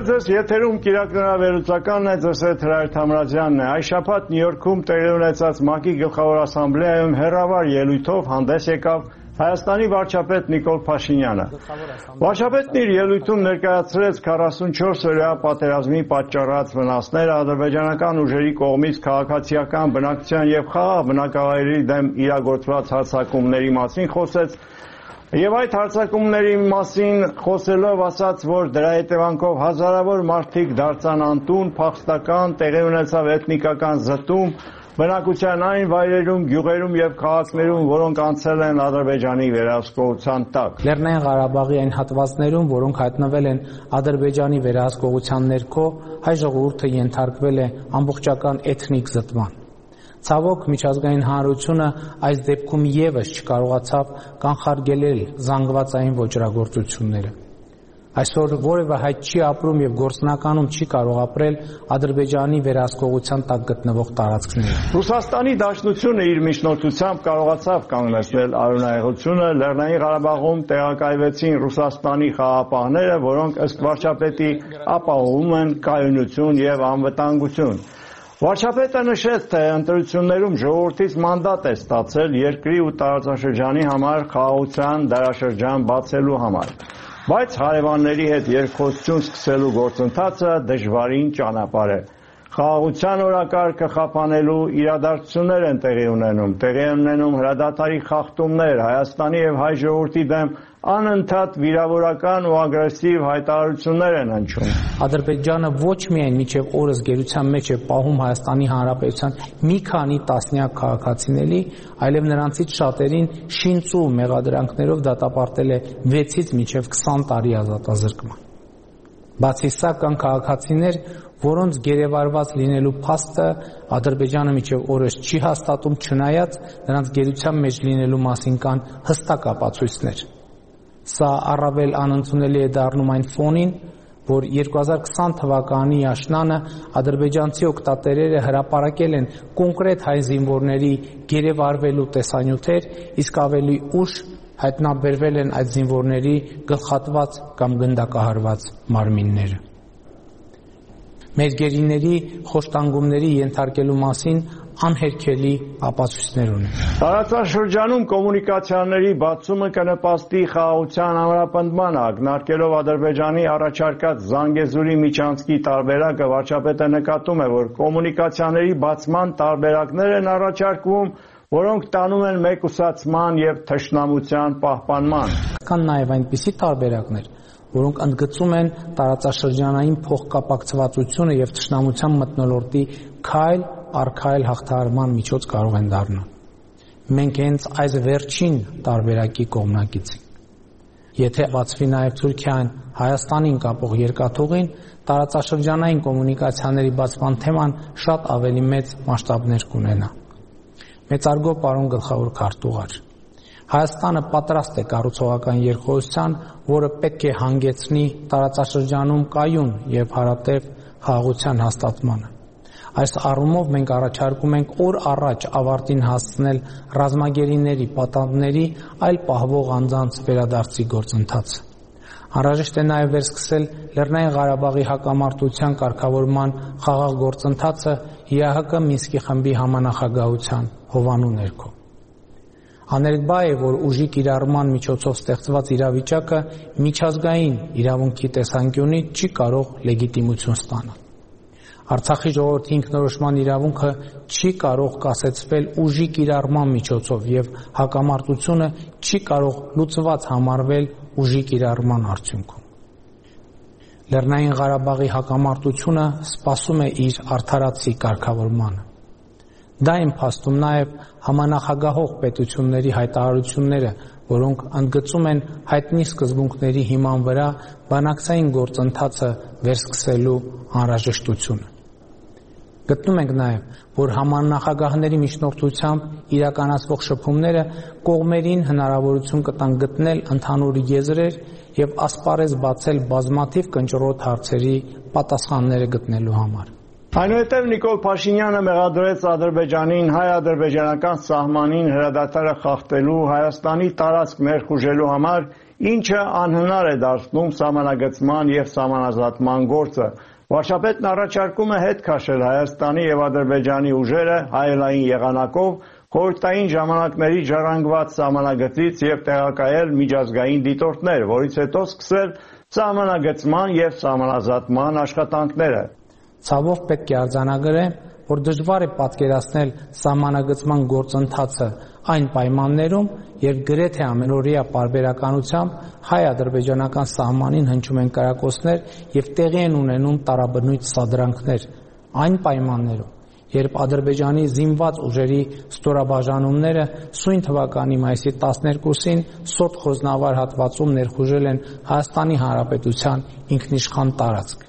Բարև ձեզ, եթերում կիրակնորավերուցականն է, ձեզ հետ Հրայր Թամրազյանն է։ Այս շաբաթ Նյու Յորքում տեղի ունեցած ՄԱԿ-ի գլխավոր ասամբլեայում հեռավար ելույթով հանդես եկավ Հայաստանի վարչապետ Նիկոլ Փաշինյանը։ Վարչապետն իր ելույթում ներկայացրեց 44-օրյա պատերազմի պատճառած վնասները, ադրբեջանական ուժերի կողմից քաղաքացիական բնակչության եւ խաղաղ բնակավայրերի դեմ իրագործված հարձակումների մասին խոսեց եւ այդ հարձակումների մասին խոսելով ասաց, որ դրա հետևանքով հազարավոր մարդիկ դարձան անտուն, փախստական, տեղի ունեցավ էթնիկական զտում, բնակության այն վայրերում, գյուղերում եւ քաղաքներում, որոնք անցել են Ադրբեջանի վերահսկողության տակ։ Լեռնային Ղարաբաղի այն հատվածներում, որոնք հայտնվել են Ադրբեջանի վերահսկողության ներքո, հայ ժողովուրդը ենթարկվել է ամբողջական էթնիկ զտման։ Ցավոք, միջազգային հանրությունը այս դեպքում եւս չկարողացավ կանխարգելել զանգվածային ոճրագործությունները։ Այսօր որևէ հայ չի ապրում եւ գործնականում չի կարող ապրել Ադրբեջանի վերահսկողության տակ գտնվող տարածքներում։ Ռուսաստանի Դաշնությունը իր միջնորդությամբ կարողացավ կանգնեցնել արյունահեղությունը, Լեռնային Ղարաբաղում տեղակայվեցին Ռուսաստանի խաղաղապահները, որոնք ըստ վարչապետի ապահովում են կայունություն եւ անվտանգություն։ Վարչապետը նշեց, թե ընտրություններում ժողովրդից մանդատ է ստացել երկրի ու տարածաշրջանի համար խաղաղության դարաշրջան բացելու համար։ Բայց հարևանների հետ երկխոսություն սկսելու գործընթացը դժվարին ճանապարհ է։ Խաղաղության օրակարգը խափանելու իրադարձություններ են տեղի ունենում հրադադարի խախտումներ, Հայաստանի եւ հայ ժողովրդի դեմ անընդհատ վիրավորական ու ագրեսիվ հայտարարություններ են հնչում։ Ադրբեջանը ոչ միայն մինչև օրս գերության մեջ է պահում Հայաստանի Հանրապետության մի քանի տասնյակ քաղաքացիների, այլև նրանցից շատերին շինծու մեղադրանքներով դատապարտել է 6-ից մինչև 20 տարի ազատազրկման։ Բացի սա կան քաղաքացիներ, որոնց գերեվարված լինելու փաստը Ադրբեջանը մինչև օրս չի հաստատում, չնայած նրանց գերության մեջ լինելու մասին կան հստակ ապացույցներ։ Սա առավել անընդունելի է դառնում այն ֆոնին, որ 2020 թվականի աշնանը ադրբեջանցի օկտատերերը հրապարակել են կոնկրետ հայ զինվորների գերեվարվելու տեսանյութեր, իսկ ավելի ուշ հայտնաբերվել են այդ զինվորների գլխատված կամ գնդակահարված մարմինները։ Մեր գերիների խոշտանգումների ենթարկելու մասին անհերքելի ապացույցներ ունեն։ Տարածաշրջանում կոմունիկացիաների բացումը կնպաստի խաղաղության ամրապնդմանը, ակնարկելով Ադրբեջանի առաջարկած Զանգեզուրի միջանցքի տարբերակը, վարչապետը նկատում է, որ կոմունիկացիաների բացման տարբերակներ են առաջարկվում, որոնք տանում են մեկուսացման եւ թշնամության պահպանման։ Կան նաեւ այնպիսի տարբերակներ, որոնք ընդգծում են տարածաշրջանային փոխկապակցվածությունը եւ թշնամության մթնոլորտի քայլ առ քայլ հաղթահարման միջոց կարող են դառնալ։ Մենք հենց այս վերջին տարբերակի կողմնակից ենք։ Եթե բացվի նաեւ Թուրքիան Հայաստանին կապող երկաթուղին, տարածաշրջանային կոմունիկացիաների բացման թեման շատ ավելի մեծ մասշտաբներ կունենա։ Մեծարգո պարոն գլխավոր քարտուղար, Հայաստանը պատրաստ է կառուցողական երկխոսության, որը պետք է հանգեցնի տարածաշրջանում կայուն եւ հարատև խաղաղության հաստատմանը։ Այս առումով մենք առաջարկում ենք օր առաջ ավարտին հասցնել ռազմագերիների պատանդների այլ պահվող անձանց վերադարձի գործընթացը։ Անհրաժեշտ է նաև վերսկսել Լեռնային Ղարաբաղի հակամարտության կարգավորման խաղաղ գործընթացը ԵԱՀԿ Մինսկի խմբի համանախագահության հովանու ներքո։ Աներկբա է, որ ուժի կիրառման միջոցով ստեղծված իրավիճակը միջազգային իրավունքի տեսանկյունից չի կարող լեգիտիմություն ստանալ։ Արցախի ժողովրդի ինքնորոշման իրավունքը չի կարող կասեցվել ուժի կիրառման միջոցով եւ հակամարտությունը չի կարող լուծված համարվել ուժի կիրառման արդյունքում։ Լեռնային Ղարաբաղի հակամարտությունը սպասում է իր արդարացի կարգավորմանը։ Դա իմ փաստում նաև համանախագահող պետությունների հայտարարությունները, որոնք ընդգծում են հայտնի սկզբունքների հիման վրա բանակցային գործընթացը վերսկսելու անհրաժեշտությունը։ Գտնում ենք նաև, որ համանախագահների միջնորդությամբ իրականացվող շփումները կողմերին հնարավորություն կտան գտնել ընդհանուր եզրեր եւ ասպարեզ բացել բազմաթիվ կնճռոտ հարցերի պատասխանները գտնելու համար։ Այնուհետև Նիկոլ Փաշինյանը մեղադրեց Ադրբեջանին հայ-ադրբեջանական սահմանին հրադադարը խախտելու, Հայաստանի տարածք ներխուժելու համար ինչը անհնար է դարձնում սահմանագծման և սահմանազատման գործը։ Վարչապետն առաջարկում է հետ քաշել Հայաստանի և Ադրբեջանի ուժերը հայելային եղանակով խորհրդային ժամանակների ժառանգված սահմանագծից և տեղակայել միջազգային դիտորդներ, որից հետո սկսել սահմանագծման և սահմանազատման աշխատանքները։ Ցավով պետք է արձանագրեմ, որ դժվար է պատկերացնել սահմանագծման գործընթացը այն պայմաններում, երբ գրեթե ամենօրյա պարբերականությամբ հայ-ադրբեջանական սահմանին հնչում են կրակոցներ և տեղի են ունենում տարաբնույթ սադրանքներ, այն պայմաններում, երբ Ադրբեջանի զինված ուժերի ստորաբաժանումները սույն թվականի մայիսի 12-ին Սոտ Խոզնավար հատվածում ներխուժել են Հայաստանի Հանրապետության ինքնիշխան տարածք։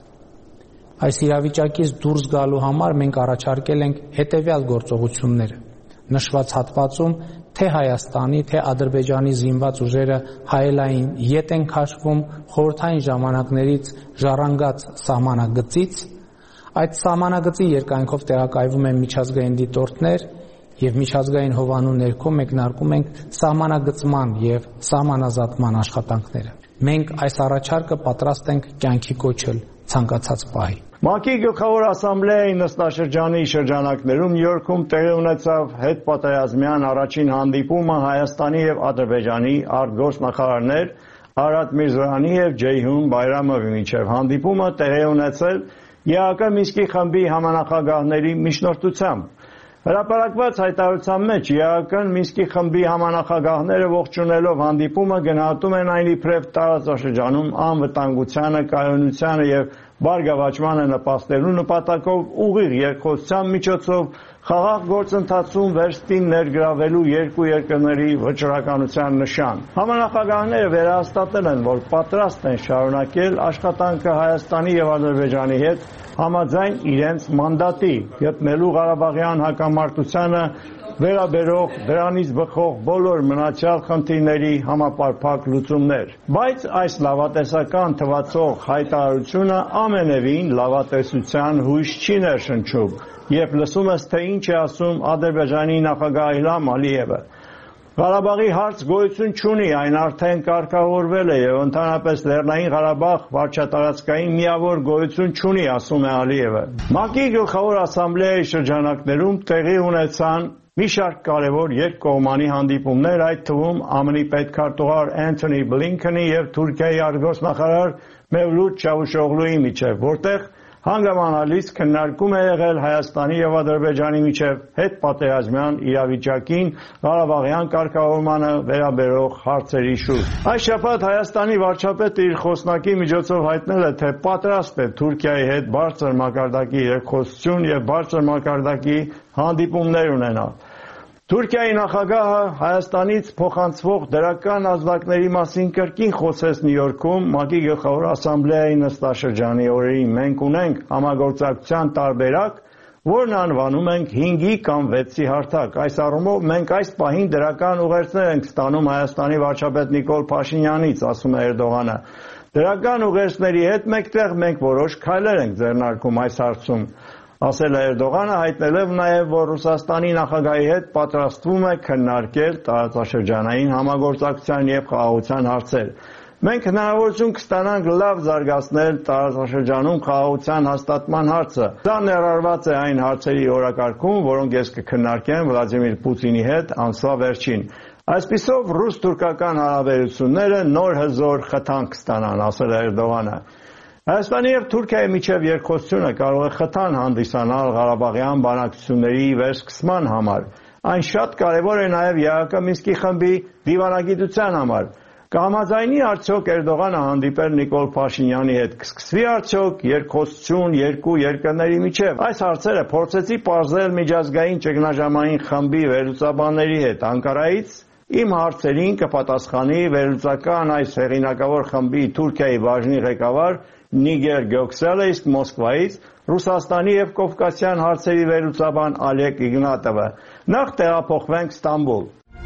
Այս իրավիճակից դուրս գալու համար մենք առաջարկել ենք հետևյալ գործողությունները։ Նշված հատվածում թե Հայաստանի, թե Ադրբեջանի զինված ուժերը հայելային ետ են քաշվում խորհրդային ժամանակներից ժառանգած սահմանագծից, այդ սահմանագծի երկայնքով տեղակայվում են միջազգային դիտորդներ և միջազգային հովանու ներքո մեկնարկում ենք սահմանագծման և սահմանազատման աշխատանքները։ Մենք այս առաջարկը պատրաստ ենք կյանքի կոչել ցանկացած պահի։ ՄԱԿ-ի Գլխավոր ասամբլեայի նստաշրջանի շրջանակներում Նյու Յորքում տեղի ունեցավ հետպատերազմյան առաջին հանդիպումը Հայաստանի և Ադրբեջանի արտգործնախարարներ Արադ Միրզոյանի և Ջեյհուն Բայրամովի միջև։ Հանդիպումը տեղի ունեցել ԵԱՀԿ Մինսկի խմբի համանախագահների միջնորդությամբ։ Հրապարակված հայտարարության մեջ ԵԱՀԿ-ն Մինսկի խմբի համանախագահները ողջունելով հանդիպումը գնահատում են այն իբրև տարածաշրջանում անվտանգությանը, կայունությանը և բարգավաճմանը նպաստելու նպատակով ուղիղ երկխոսության միջոցով խաղաղ գործընթացում վերստին ներգրավելու երկու երկրների վճռականության նշան։ Համանախագահները վերահաստատել են, որ պատրաստ են շարունակել աշխատանքը Հայաստանի և Ադրբեջանի հետ համաձայն իրենց մանդատի, գտնելու Ղարաբաղյան հակամարտությանը վերաբերող դրանից բխող բոլոր մնացյալ խնդիրների համապարփակ լուծումներ։ Բայց այս լավատեսական թվացող հայտարարությունը ամենևին լավատեսության հույս չի ներշնչում, երբ լսում ես, թե ինչ է ասում Ադրբեջանի նախագահ Իլհամ Ալիևը։ Ղարաբաղի հարց գոյություն չունի, այն արդեն կարգավորվել է և ընդհանրապես Լեռնային Ղարաբաղ վարչատարածքային միավոր գոյություն չունի, ասում է Ալիևը։ ՄԱԿ-ի Գլխավոր ասամբլեայի շրջանակներում տեղի ունեցան մի շարք կարևոր երկկողմանի հանդիպումներ, այդ թվում ԱՄՆ-ի պետքարտուղար Անթոնի Բլինքենի և Թուրքիայի արտգործնախարար Մևլութ Չավուշօղլուի միջև, որտեղ հանգամանալից քննարկում է եղել Հայաստանի և Ադրբեջանի միջև հետպատերազմյան իրավիճակին, Ղարաբաղյան կարգավորմանը վերաբերող հարցերի շուրջ։ Այս շաբաթ Հայաստանի վարչապետը իր խոսնակի միջոցով հայտնել է, թե պատրաստ է Թուրքիայի հետ բարձր մակարդակի երկխոսություն և բարձր մակարդակի հանդիպումներ ունենալ։ Թուրքիայի նախագահը Հայաստանից փոխանցվող դրական ազդակների մասին կրկին խոսեց Նյու Յորքում ՄԱԿ-ի Գլխավոր ասամբլեայի նստաշրջանի օրերին։ Մենք ունենք համագործակցության տարբերակ, որն անվանում ենք 5-ի կամ 6-ի հարթակ։ Այս առումով մենք այս պահին դրական ուղերձներ ենք ստանում Հայաստանի վարչապետ Նիկոլ Փաշինյանից, ասում է Էրդողանը։ Դրական ուղերձների հետ մեկտեղ մենք որոշ քայլեր ենք ձեռնարկում այս հարցում, ասել է Էրդողանը, հայտնելով նաև, որ Ռուսաստանի նախագահի հետ պատրաստվում է քննարկել տարածաշրջանային համագործակցության և խաղաղության հարցեր։ Մենք հնարավորություն կստանանք լավ զարգացնել տարածաշրջանում խաղաղության հաստատման հարցը։ Դա ներառված է այն հարցերի օրակարգում, որոնք ես կքննարկեմ Վլադիմիր Պուտինի հետ ամսվա վերջին։ Այսպիսով ռուս-թուրքական հարաբերությունները նոր հզոր խթան կստանան, ասել է Էրդողանը։ Հայաստանի և Թուրքիայի միջև երկխոսությունը կարող է խթան հանդիսանալ Ղարաբաղյան բանակցությունների վերսկսման համար։ Այն շատ կարևոր է նաև ԵԱՀԿ Մինսկի խմբի դիվանագիտության համար։ Կհամաձայնի արդյոք Էրդողանը հանդիպել Նիկոլ Փաշինյանի հետ, կսկսվի արդյոք երկխոսություն երկու երկրների միջև։ Այս հարցերը փորձեցի պարզել միջազգային ճգնաժամային խմբի վերլուծաբանների հետ։ Անկարայից իմ հարցերին կպատասխանի վերլուծական այս հեղինակավոր խմբի Թուրքիայի բաժնի ղեկավար Նիգեր Գյոքսելը, իսկ Մոսկվայից Ռուսաստանի և Կովկասյան հարցերի վերլուծաբան Ալեկ Իգնատովը։ Նախ տեղափոխվենք Ստամբուլ։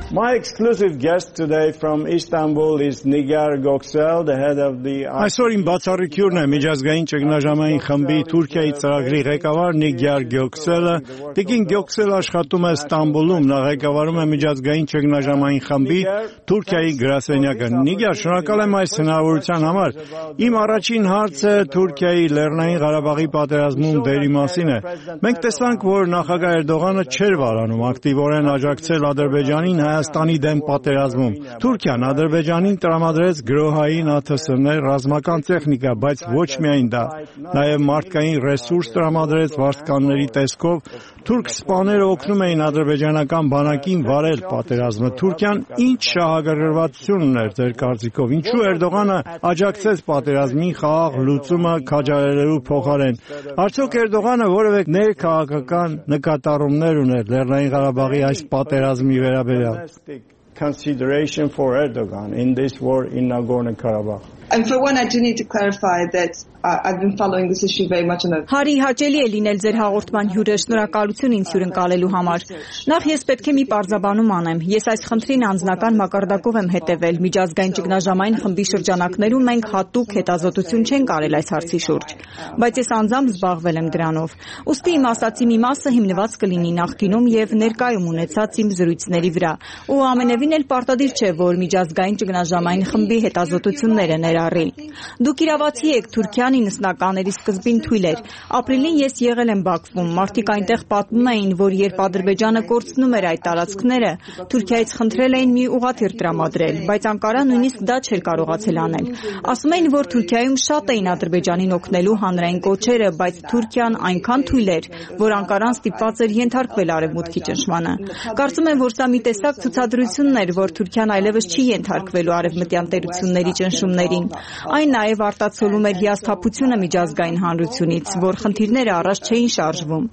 My exclusive guest today from Istanbul is Nigar Göksel, the head of the Այսօր իմ բացառիկյուրն է միջազգային ճգնաժամային խմբի Թուրքիայի ծրագրի ղեկավար Nigar Gökselը։ Տիկին Göksel աշխատում է Ստամբուլում, նա ղեկավարում է միջազգային ճգնաժամային խմբի Թուրքիայի գրասենյակը։ Nigar, շնորհակալ եմ այս հնարավորության համար։ Իմ առաջին հարցը Թուրքիայի Լեռնային Ղարաբաղի պատերազմում դերի մասին է։ Մենք տեսանք, որ նախագահ Էրդողանը չէր վարանում ակտիվորեն աջակցել Ադրբեջանին Հայաստանի դեմ պատերազմում։ Թուրքիան Ադրբեջանին տրամադրեց գրոհային ԱԹՍ-ներ, ռազմական տեխնիկա, բայց ոչ միայն դա, նաև մարդկային ռեսուրս տրամադրեց վարձկանների տեսքով։ Թուրք սպաները օգնում էին ադրբեջանական բանակին վարել պատերազմը։ Թուրքիան ինչ շահագրգռվածություն ուներ ձեր կարծիքով։ Ինչու Էրդողանը աջակցեց պատերազմին խաղաղ լուծումը քաջալերելու փոխարեն։ Արդյոք Էրդողանը որևէ ներքաղաքական նկատառումներ ուներ Լեռնային Ղարաբաղի այս պատերազմի վերաբերյալ։ Consideration for Erdogan in this war in Nagorno-Karabakh. And for one, I do need to clarify that I've been following this issue very much on a... Հարի հաճելի է լինել ձեր հաղորդման հյուրը, շնորհակալություն ինձ հյուրընկալելու համար։ Նախ ես պետք է մի պարզաբանում անեմ։ Ես այս խնդրին անձնական մակարդակով եմ հետևել։ Միջազգային ճգնաժամային խմբի շրջանակներում մենք հատուկ հետազոտություն չենք արել այս հարցի շուրջ, բայց ես անձամբ զբաղվել եմ դրանով։ Ուստի իմ ասացի մի մասը հիմնված կլինի նախկինում եւ ներկայում ունեցած իմ զրույցների վրա։ Ու ամենևին էլ պարտադիր չէ, որ միջազգային ճգնաժամային խմբի հետազոտությունները ներառի։ Դուք իրավացի եք, Թուրքիան 90-ականների սկզբին թույլ էր։ Ապրիլին ես եղել եմ Բաքվում։ Մարդիկ այնտեղ պատմում էին, որ երբ Ադրբեջանը կորցնում էր այդ տարածքները, Թուրքիայից խնդրել էին մի ուղղաթիռ տրամադրել, բայց Անկարան նույնիսկ դա չէր կարողացել անել։ Ասում էին, որ Թուրքիայում շատ էին Ադրբեջանին օգնելու հանրային կոչերը, բայց Թուրքիան այնքան թույլ էր, որ Անկարան ստիպված էր ենթարկվել արևմուտքի ճնշմանը։ Կարծում եմ, որ սա մի տեսակ ցուցադրությունն էր, որ Թուրքիան այլևս չի ենթարկվելու արևմտյան տերությունների ճնշումներին։ Այն նաև արտացոլում էր հիասթափությունը միջազգային հանրությունից, որ խնդիրները առաջ չէին շարժվում։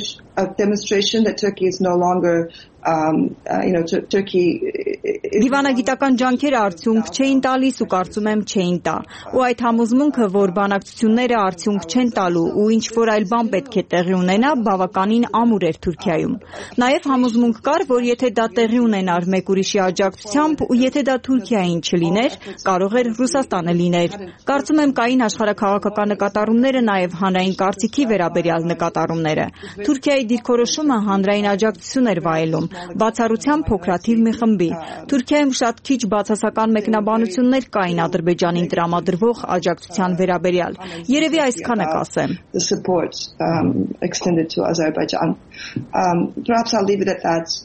A demonstration that Turkey is no longer Turkey Դիվանագիտական ջանքերը արդյունք չէին տալիս ու կարծում եմ չէին տա։ Ու այդ համոզմունքը, որ բանակցությունները արդյունք չեն տալու ու ինչ որ այլ բան պետք է տեղի ունենա, բավականին ամուր էր Թուրքիայում։ Նաև համոզմունք կար, որ եթե դա տեղի ունենար մեկ ուրիշի աջակցությամբ ու եթե դա Թուրքիային չլիներ, կարող էր Ռուսաստանը լիներ։ Կարծում եմ կային աշխարհաքաղաքական նկատառումները, նաև հանրային կարծիքի վերաբերյալ նկատառումները։ Թուրքիայի դիրքորոշումը հանրային աջակցություն էր վայելում, բացառությամբ փոքրաթիվ մի խմբի։ Թուրքիայում շատ քիչ բացասական մեկնաբանություններ կային Ադրբեջանին տրամադրվող աջակցության վերաբերյալ։ Երևի այսքանը կասեմ։ Perhaps I'll leave it at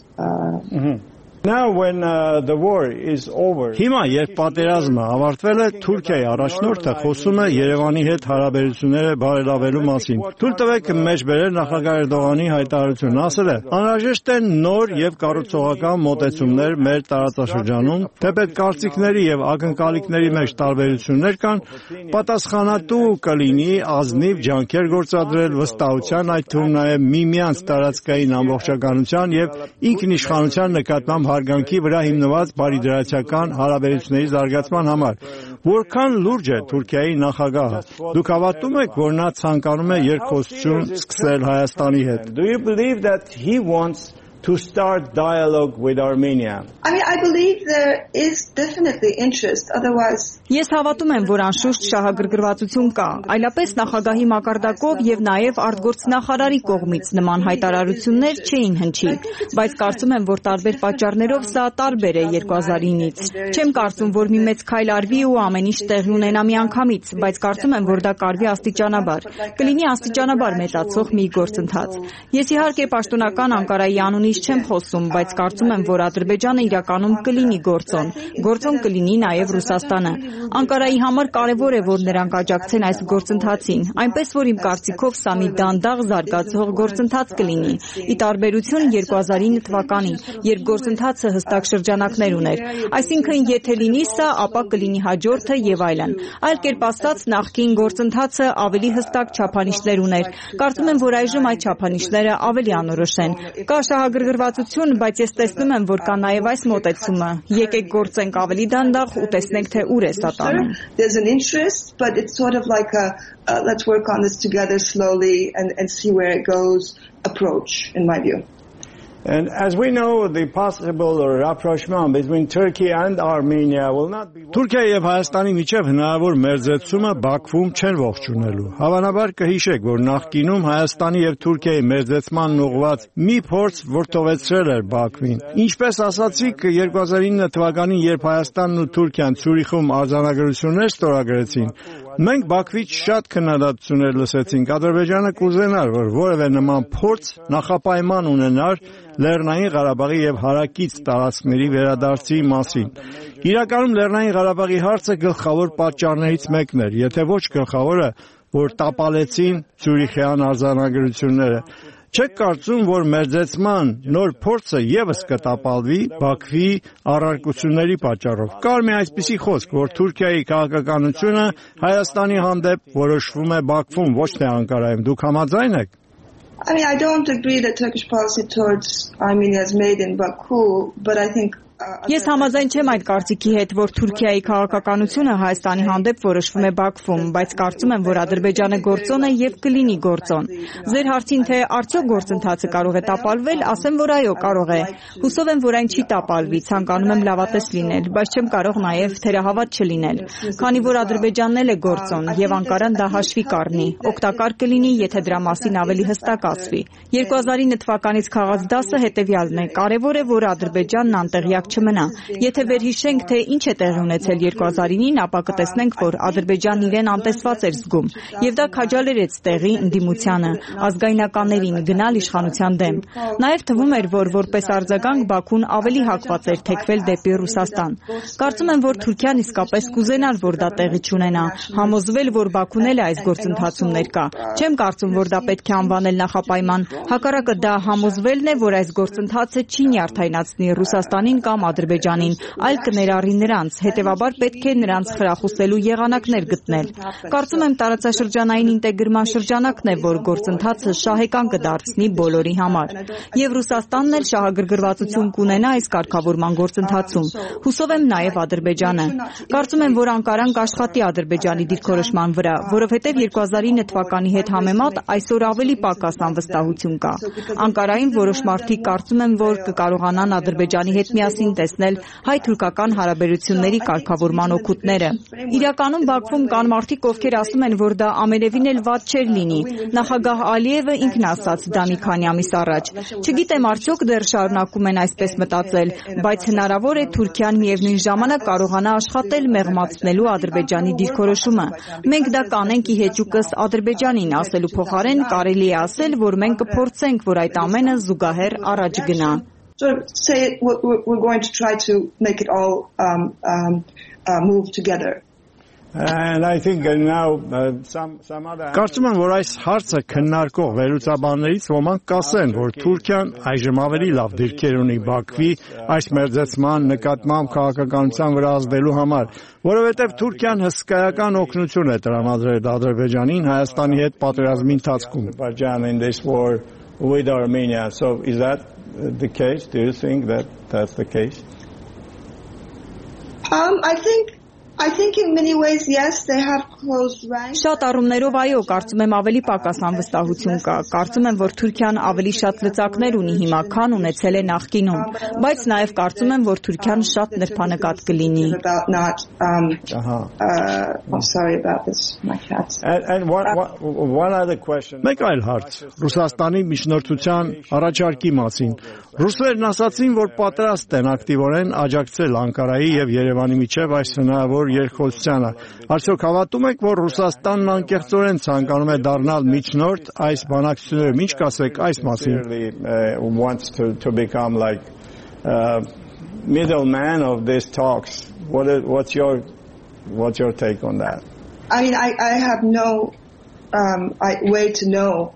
that. Now when the war is over Հիմա երբ պատերազմը ավարտվել է Թուրքիայի առաջնորդը խոսում է Երևանի հետ հարաբերությունները բարելավելու մասին Թույլ տվեք մեջբերել նախագահ Էրդողանի հայտարարությունն ասել է անհրաժեշտ են նոր եւ կառուցողական մոտեցումներ մեր տարածաշրջանում թեպետ կարծիքների եւ ակնկալիքների մեջ տարբերություններ կան պատասխանատու կլինի ազնիվ ջանքեր գործադրել վստահության այդ թվում նաեւ միմյանց տարածքային ամբողջականության եւ ինքնիշխանության նկատմամբ հարգանքի վրա հիմնված բարիդրացիական հարաբերությունների զարգացման համար։ Որքան լուրջ է Թուրքիայի նախագահը։ Դուք հավատում եք, որ նա ցանկանում է երկխոսություն սկսել Հայաստանի հետ։ Do you believe that he wants to start dialogue with Armenia? I believe there is definitely interest, otherwise Ես հավատում եմ, որ անշուշտ շահագրգռվածություն կա, այլապես նախագահի մակարդակով եւ նաեւ արտգործնախարարի կողմից նման հայտարարություններ չէին հնչի, բայց կարծում եմ, որ տարբեր պատճառներով սա տարբեր է 2009-ից։ Չեմ կարծում, որ մի մեծ քայլ արվի ու ամեն ինչ տեղի ունենա միանգամից, բայց կարծում եմ, որ դա կարվի աստիճանաբար։ Կլինի աստիճանաբար մեծացող մի գործընթաց։ Ես իհարկե պաշտոնական Անկարայի անունից չեմ խոսում, բայց կարծում եմ, որ Ադրբեջանը իրականում կլինի գործոն կլինի նաեւ Ռուսաստանը։ Անկարայի համար կարևոր է, որ նրանք աջակցեն այս գործընթացին, այնպես որ իմ կարծիքով սա մի դանդաղ զարգացող գործընթաց կլինի։ Ի տարբերություն 2009 թվականի, երբ գործընթացը հստակ շրջանակներ ուներ։ Այսինքն, եթե լինի սա, ապա կլինի հաջորդը եւ այլն։ Այլ կերպ ասած, նախկին գործընթացը ավելի հստակ չափանիշներ ուներ։ Կարծում եմ, որ այժմ այդ չափանիշները ավելի անորոշ են։ Կա շահագրգռվածություն, բայց ես տեսնում եմ, որ կա նաեւ այս մոտեցումը։ Եկեք գործենք ավելի դանդաղ ու տեսնենք, թե ուր է սա տանում։ There's an interest, but it's sort of like a let's work on this together slowly and see where it goes approach, in my view. And as we know, the possible rapprochement between Turkey and Armenia will not be... Թուրքիայի եւ Հայաստանի միջև հնարավոր մերձեցումը Բաքվում չեն ողջունելու։ Հավանաբար կհիշեք, որ նախկինում Հայաստանի եւ Թուրքիայի մերձեցման ուղղված մի փորձ որթովեցրել էր Բաքվին։ Ինչպես ասացիք, 2009 թվականին, երբ Հայաստանն ու Թուրքիան Ցյուրիխում արձանագրություններ ստորագրեցին, մենք Բաքվից շատ քննադատություններ լսեցինք։ Ադրբեջանը կուզենար, որ որևէ նման փորձ նախապայման ունենար Լեռնային Ղարաբաղի եւ հարակից տարածքների վերադարձի մասին։ Իրականում Լեռնային Ղարաբաղի հարցը գլխավոր պատճառներից մեկն էր, եթե ոչ գլխավորը, որ տապալեցին Ցյուրիխյան արձանագրությունները։ Չեք կարծում, որ մերձեցման նոր փորձը եւս կտապալվի Բաքվի առարկությունների պատճառով։ Կար մի այսպիսի խոսք, որ Թուրքիայի քաղաքականությունը Հայաստանի հանդեպ որոշվում է Բաքվում, ոչ թե Անկարայում։ Դուք համաձայն եք։ I mean, I don't agree that Turkish policy towards Armenia is made in Baku, but I think Ես համաձայն չեմ այդ կարծիքի հետ, որ Թուրքիայի քաղաքականությունը Հայաստանի հանդեպ որոշվում է Բաքվում, բայց կարծում եմ, որ Ադրբեջանը գործոն է եւ կլինի գործոն։ Ձեր հարցին թե արդյոք գործընթացը կարող է տապալվել, ասեմ, որ այո, կարող է։ Հուսով եմ, որ այն չի տապալվի, ցանկանում եմ լավատես լինել, բայց չեմ կարող նաեւ թերահավատ չլինել, քանի որ Ադրբեջանն էլ է գործոն եւ Անկարան դա հաշվի կառնի։ Օգտակար կլինի, եթե դրա մասին ավելի հստակ ասվի։ 2009 թվականից քաղաց դասը հետեւյալն է. կարևոր է, որ Ադրբեջանն անտեղյակ չմնա։ Եթե վերհիշենք, թե ինչ է տեղի ունեցել 2009-ին, ապա կտեսնենք, որ Ադրբեջանն իրեն անտեսված էր զգում, եւ դա քաջալերեց տեղի ընդդիմությանը, ազգայնականներին գնալ իշխանության դեմ։ Նաեւ թվում էր, որ որպես արձագանք Բաքուն ավելի հակված էր թեքվել դեպի Ռուսաստան։ Կարծում եմ, որ Թուրքիան իսկապես կուզենար, որ դա տեղի չունենա, համոզվել, որ Բաքուն էլ այս գործընթացում ներկա։ Չեմ կարծում, որ դա պետք է անվանել նախապայման։ Հակառակը դա համոզվելն է, որ այս գործընթացը չի նյարդայնացնի Ռուսաստանին կամ Ադրբեջանին, այլ կներառի նրանց, հետևաբար պետք է նրանց խրախուսելու եղանակներ գտնել։ Կարծում եմ տարածաշրջանային ինտեգրման շրջանակն է, որ գործընթացը շահեկան կդարձնի բոլորի համար։ Եվ Ռուսաստանն էլ շահագրգռվածություն կունենա այս կարգավորման գործընթացում։ Հուսով եմ նաև Ադրբեջանը։ Կարծում եմ, որ Անկարան կաշխատի Ադրբեջանի դիրքորոշման վրա, որովհետև 2009 թվականի հետ համեմատ այսօր ավելի պակաս անվստահություն կա։ Անկարային որոշ մարդիկ կարծում եմ, որ կկարողանան Ադրբեջանի հետ միասին տեսնել հայ-թուրքական հարաբերությունների կարգավորման օգուտները։ Իրականում Բաքվում կան մարդիկ, ովքեր ասում են, որ դա ամենևին էլ վատ չէր լինի։ Նախագահ Ալիևը ինքն ասաց դա մի քանի ամիս առաջ։ Չգիտեմ արդյոք դեռ շարունակում են այսպես մտածել, բայց հնարավոր է Թուրքիան միևնույն ժամանակ կարողանա աշխատել մեղմացնելու Ադրբեջանի դիրքորոշումը։ Մենք դա կանենք ի հեճուկս Ադրբեջանին, ասելու փոխարեն կարելի է ասել, որ մենք կփորձենք, որ այդ ամենը զուգահեռ առաջ գնա։ Say we're going to try to make it all move together. And I think now some other Կարծում եմ, որ այս հարցը քննարկող վերլուծաբաններից ոմանք կասեն, որ Թուրքիան այժմ ավելի լավ դիրքեր ունի Բաքվի այս մերձեցման նկատմամբ քաղաքականության վրա ազդելու համար, որովհետև Թուրքիան հսկայական օգնություն է տրամադրել Ադրբեջանին Հայաստանի հետ պատերազմի ընթացքում in this war with Armenia. So is that the case? Do you think that that's the case? I think in many ways, yes, they have close ranks. Շատ առումներով այո, կարծում եմ ավելի պակաս անվստահություն կա։ Կարծում եմ, որ Թուրքիան ավելի շատ լծակներ ունի հիմա, քան ունեցել է նախկինում, բայց նաև կարծում եմ, որ Թուրքիան շատ նրբանկատ կլինի։ I'm sorry about this, my cats. And one other question. Մեկ այլ հարց. Ռուսաստանի միջնորդության առաջարկի մասին։ Ռուսերն ասացին, որ պատրաստ են ակտիվորեն աջակցել Անկարայի եւ Երևանի միջև այս հնարավոր երկխոսությանը։ Արդյոք հավատում եք, որ Ռուսաստանն անկեղծորեն ցանկանում է դառնալ միջնորդ այս բանակցություններում։ Ինչ կասեք այս մասին? Wants to become like middleman of these talks. What's your take on that? I mean, I have no way to know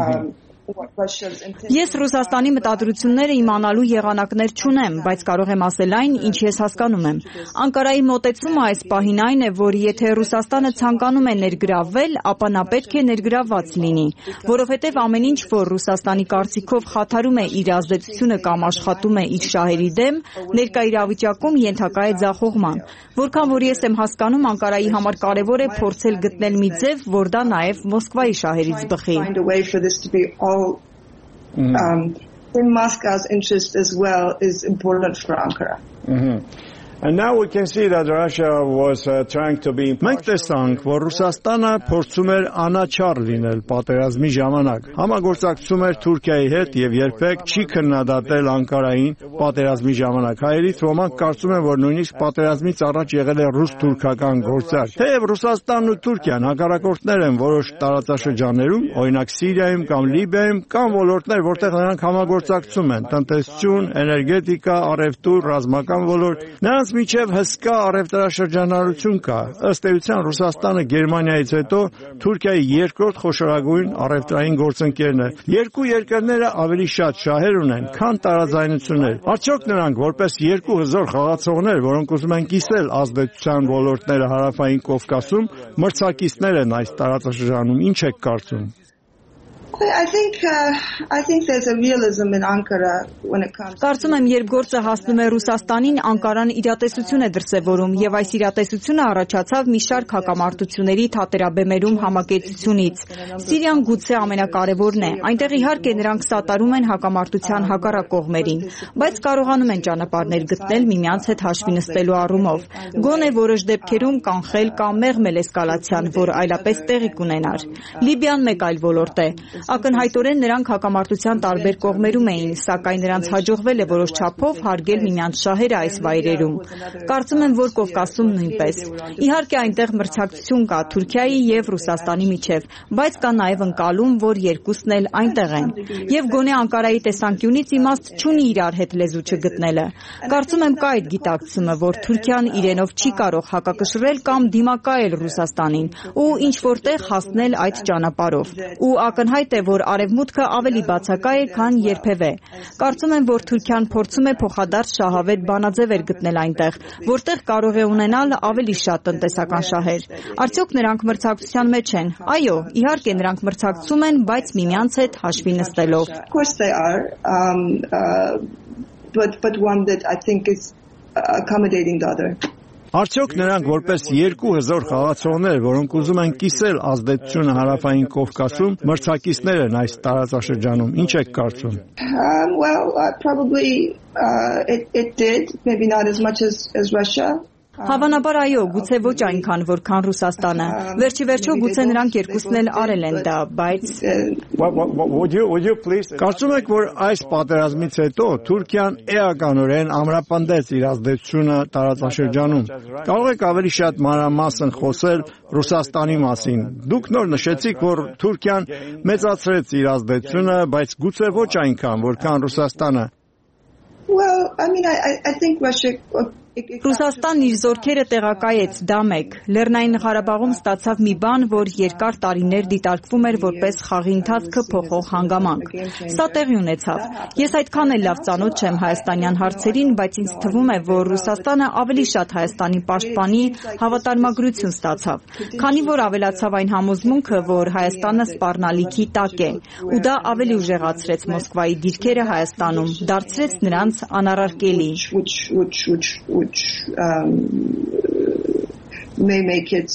Ես Ռուսաստանի մտադրությունները իմանալու եղանակներ չունեմ, բայց կարող եմ ասել այն, ինչ ես հասկանում եմ։ Անկարայի մոտեցումը այս պահին այն է, որ եթե Ռուսաստանը ցանկանում է ներգրավվել, ապա նա պետք է ներգրավված լինի, որովհետև ամեն ինչ, որ Ռուսաստանի կարծիքով խաթարում է իր ազդեցությունը կամ աշխատում է իր շահերի դեմ, ներկա իրավիճակում ենթակա է ձախողման։ Որքան որ ես եմ հասկանում, Անկարայի համար կարևոր է փորձել գտնել մի ձև, որ դա նաև Մոսկվայի շահերից բխի։ in Moscow's interest as well is important for Ankara. Mm-hmm. And now we can see that Russia was trying to be Մենք տեսանք, որ Ռուսաստանը փորձում էր անաչառ լինել պատերազմի ժամանակ։ Համագործակցում էր Թուրքիայի հետ եւ երբեք չի քննադատել Անկարային պատերազմի ժամանակ։ Հայերից ոմանք կարծում են, որ նույնիսկ պատերազմից առաջ եղել է ռուս-թուրքական գործարք։ Թեև Ռուսաստանն ու Թուրքիան հակառակորդներ են որոշ տարածաշրջաններում, օրինակ Սիրիայում կամ Լիբիայում, կան ոլորտներ, որտեղ նրանք համագործակցում են՝ տնտեսություն, էներգետիկա, առևտուր, ռազմական ոլորտ։ Նրանց միջև հսկա առևտրաշրջանառություն կա։ Ըստ էության Ռուսաստանը Գերմանիայից հետո Թուրքիայի երկրորդ խոշորագույն առևտրային գործընկերն է։ Երկու երկրները ավելի շատ շահեր ունեն, քան տարաձայնություններ։ Արդյոք նրանք որպես երկու հզոր խաղացողներ, որոնք ուզում են կիսել ազդեցության ոլորտները Հարավային Կովկասում, մրցակիցներ են այս տարածաշրջանում, ինչ եք կարծում։ I think there's a realism in Ankara when it comes. Կարծում եմ, երբ գործը հասնում է Ռուսաստանին, Անկարան իրատեսություն է դրսևորում, եւ այս իրատեսությունը առաջացավ մի շարք հակամարտությունների թատերաբեմերում համակեցությունից։ Սիրիան գուցե ամենակարևորն է։ Այնտեղ իհարկե նրանք սատարում են հակամարտության հակառակ կողմերին, բայց կարողանում են ճանապարհներ գտնել միմյանց հետ հաշվի նստելու առումով։ Գոնե որոշ դեպքերում կանխել կամ մեղմել էսկալացիան, որ այլապես տեղի կունենար։ Լիբիան մեկ այլ ոլորտ է։ Ակնհայտորեն նրանք հակամարտության տարբեր կողմերում էին, սակայն նրանց հաջողվել է որոշ չափով հարգել միմյանց շահերը այս վայրերում։ Կարծում եմ, որ Կովկասում նույնպես։ Իհարկե այնտեղ մրցակցություն կա Թուրքիայի եւ Ռուսաստանի միջև, բայց կա նաեւ ընկալում, որ երկուսն էլ այնտեղ են։ Եվ գոնե Անկարայի տեսանկյունից իմաստ չունի իրար հետ լեզու չգտնելը։ Կարծում եմ կա այդ գիտակցումը, որ Թուրքիան իրենով չի կարող հակակշռել կամ դիմակայել Ռուսաստանին ու ինչ որտեղ հասնել այդ ճանապարհով։ Ու ակնհայտ է, որ արևմուտքը ավելի բացակայ է, քան երբևէ։ Կարծում եմ, որ Թուրքիան փորձում է փոխադարձ շահավետ բանաձևեր գտնել այնտեղ, որտեղ կարող է ունենալ ավելի շատ տնտեսական շահեր։ Արդյոք նրանք մրցակցության մեջ են։ Այո, իհարկե նրանք մրցակցում են, բայց միմյանց հետ հաշվի նստելով։ Of course they are, but one that I think is accommodating the other. Արդյոք նրանք որպես երկու հզոր խաղացողներ, որոնք ուզում են կիսել ազդեցությունը Հարավային Կովկասում, մրցակիցներ են այս տարածաշրջանում, ինչ եք կարծում։ Well, probably it did, maybe not as much as Russia. Հավանաբար այո, գուցե ոչ այնքան, որքան Ռուսաստանը։ Վերջիվերջո գուցե նրանք երկուսն էլ արել են դա, բայց Կարծում եք, որ այս պատերազմից հետո Թուրքիան էականորեն ամրապնդեց իր ազդեցությունը տարածաշրջանում։ Կարող եք ավելի շատ մանրամասն խոսել Ռուսաստանի մասին։ Դուք նոր նշեցիք, որ Թուրքիան մեծացրեց իր ազդեցությունը, բայց գուցե ոչ այնքան, որքան Ռուսաստանը։ Well, I mean, I think Russia. Ռուսաստանն իր զորքերը տեղակայեց, դա մեկ։ Լեռնային Ղարաբաղում ստացավ մի բան, որ երկար տարիներ դիտարկվում էր որպես խաղի ընթացքը փոխող հանգամանք։ Սա տեղի ունեցավ։ Ես այդքան էլ լավ ծանոթ չեմ հայաստանյան հարցերին, բայց ինձ թվում է, որ Ռուսաստանը ավելի շատ Հայաստանի պաշտպանի հավատարմագրություն ստացավ, քանի որ ավելացավ այն համոզմունքը, որ Հայաստանը սպառնալիքի տակ է, ու դա ավելի ուժեղացրեց Մոսկվայի դիրքերը Հայաստանում, դարձրեց նրանց անառարկելի։ Which may make it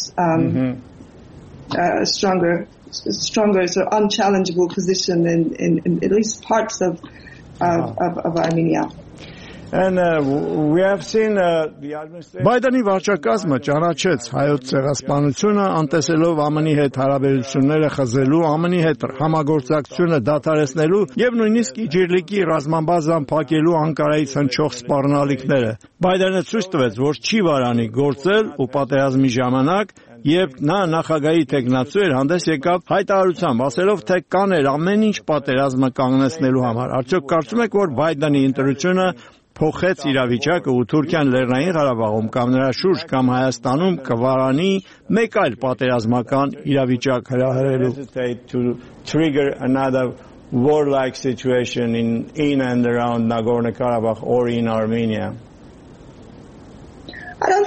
stronger, so unchallengeable position in at least parts of Armenia. And we have seen the administration. Բայդենի վարչակազմը ճանաչեց հայոց ցեղասպանությունը, անտեսելով ԱՄՆ-ի հետ հարաբերությունները խզելու, ԱՄՆ-ի հետ համագործակցությունը դադարեցնելու եւ նույնիսկ Իջիրլիկի ռազմաբազան փակելու Անկարայից հնչող սպառնալիքները։ Բայդենը ցույց տվեց, որ չի վարանի գործել ու պատերազմի ժամանակ, երբ նա նախագահի տեխնացու էր, հանդես եկավ հայտարարությամբ, ասելով, թե կաներ ամեն ինչ պատերազմը կանգնեցնելու համար։ Արդյոք կարծում եք, որ Բայդենի ընտրությունը փոխեց իրավիճակը ու Թուրքիան Լեռնային Ղարաբաղում կամ նրա շուրջ կամ Հայաստանում կվարանի մեկ այլ պատերազմական իրավիճակ հրահրելու to trigger another war-like situation in and around Nagorno-Karabakh or in Armenia? I don't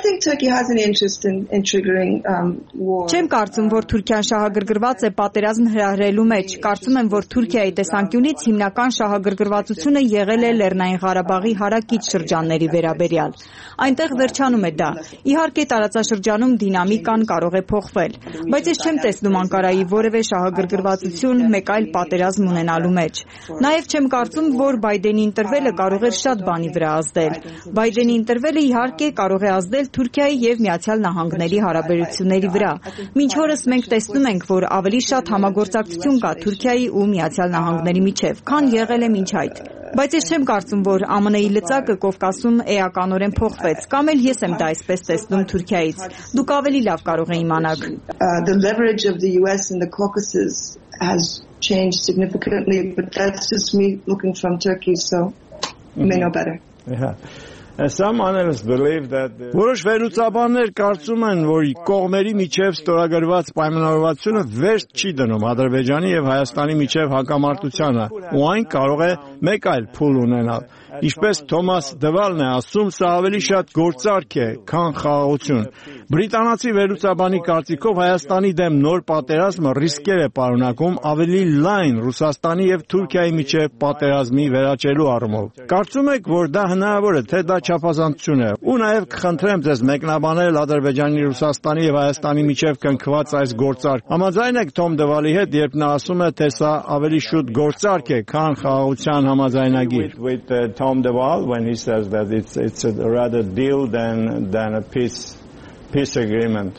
think Turkey has any interest in triggering war. Չեմ կարծում, որ Թուրքիան շահագրգռված է պատերազմ հրահրելու մեջ։ Կարծում եմ, որ Թուրքիայի տեսանկյունից հիմնական շահագրգռվածությունը եղել է Լեռնային Ղարաբաղի հարակից շրջանների վերաբերյալ։ Այնտեղ վերջանում է դա։ Իհարկե, տարածաշրջանում դինամիկան կարող է փոխվել, բայց ես չեմ տեսնում Անկարայի որևէ շահագրգռվածություն մեկ այլ պատերազմ ունենալու մեջ։ Նաև չեմ կարծում, որ Բայդենի ընտրվելը կարող էր շատ բանի վրա ազդել։ Բայդենի ընտրվելը իհարկե կարող է ազդել Թուրքիայի եւ Միացյալ Նահանգների հարաբերությունների վրա։ Մինչ օրս մենք տեսնում ենք, որ ավելի շատ համագործակցություն կա Թուրքիայի ու Միացյալ Նահանգների միջև, քան եղել է մինչ այդ։ Բայց ես չեմ կարծում, որ ԱՄՆ-ի լծակը Կովկասում էականորեն փոխվեց, կամ էլ ես եմ դա այսպես տեսնում Թուրքիայից։ Դուք ավելի լավ կարող եք իմանալ։ The leverage of the US in the Caucasus has changed significantly, but that's just me looking from Turkey, so you may know better. Yeah. Some analysts believe that Որոշ վերլուծաբաններ կարծում են, որ կողմերի միջև ստորագրված պայմանավորվածությունը վերջ չի դնում Ադրբեջանի եւ Հայաստանի միջև հակամարտությանը, ու այն կարող է մեկ այլ փուլ ունենալ։ Ինչպես Թոմաս Դվալն է ասում, սա ավելի շատ գործարք է, քան խաղաղություն։ Բրիտանացի վերլուծաբանի կարծիքով Հայաստանի դեմ նոր պատերազմը ռիսկեր է պարունակում ավելի լայն Ռուսաստանի եւ Թուրքիայի միջև պատերազմի վերաճելու առումով։ Կարծում եք, որ դա հնարավոր է, թե դա չափազանցություն է։ Ու նաեւ կխնդրեմ ձեզ մեկնաբանել Ադրբեջանի, Ռուսաստանի եւ Հայաստանի միջև կնքված այս գործարք։ Համաձայն եք Թոմ Դվալի հետ, երբ նա ասում է, թե սա ավելի շուտ գործարք է, քան խաղաղության համաձայնագիր։ Tom DeWaal when he says that it's a rather deal than a peace agreement.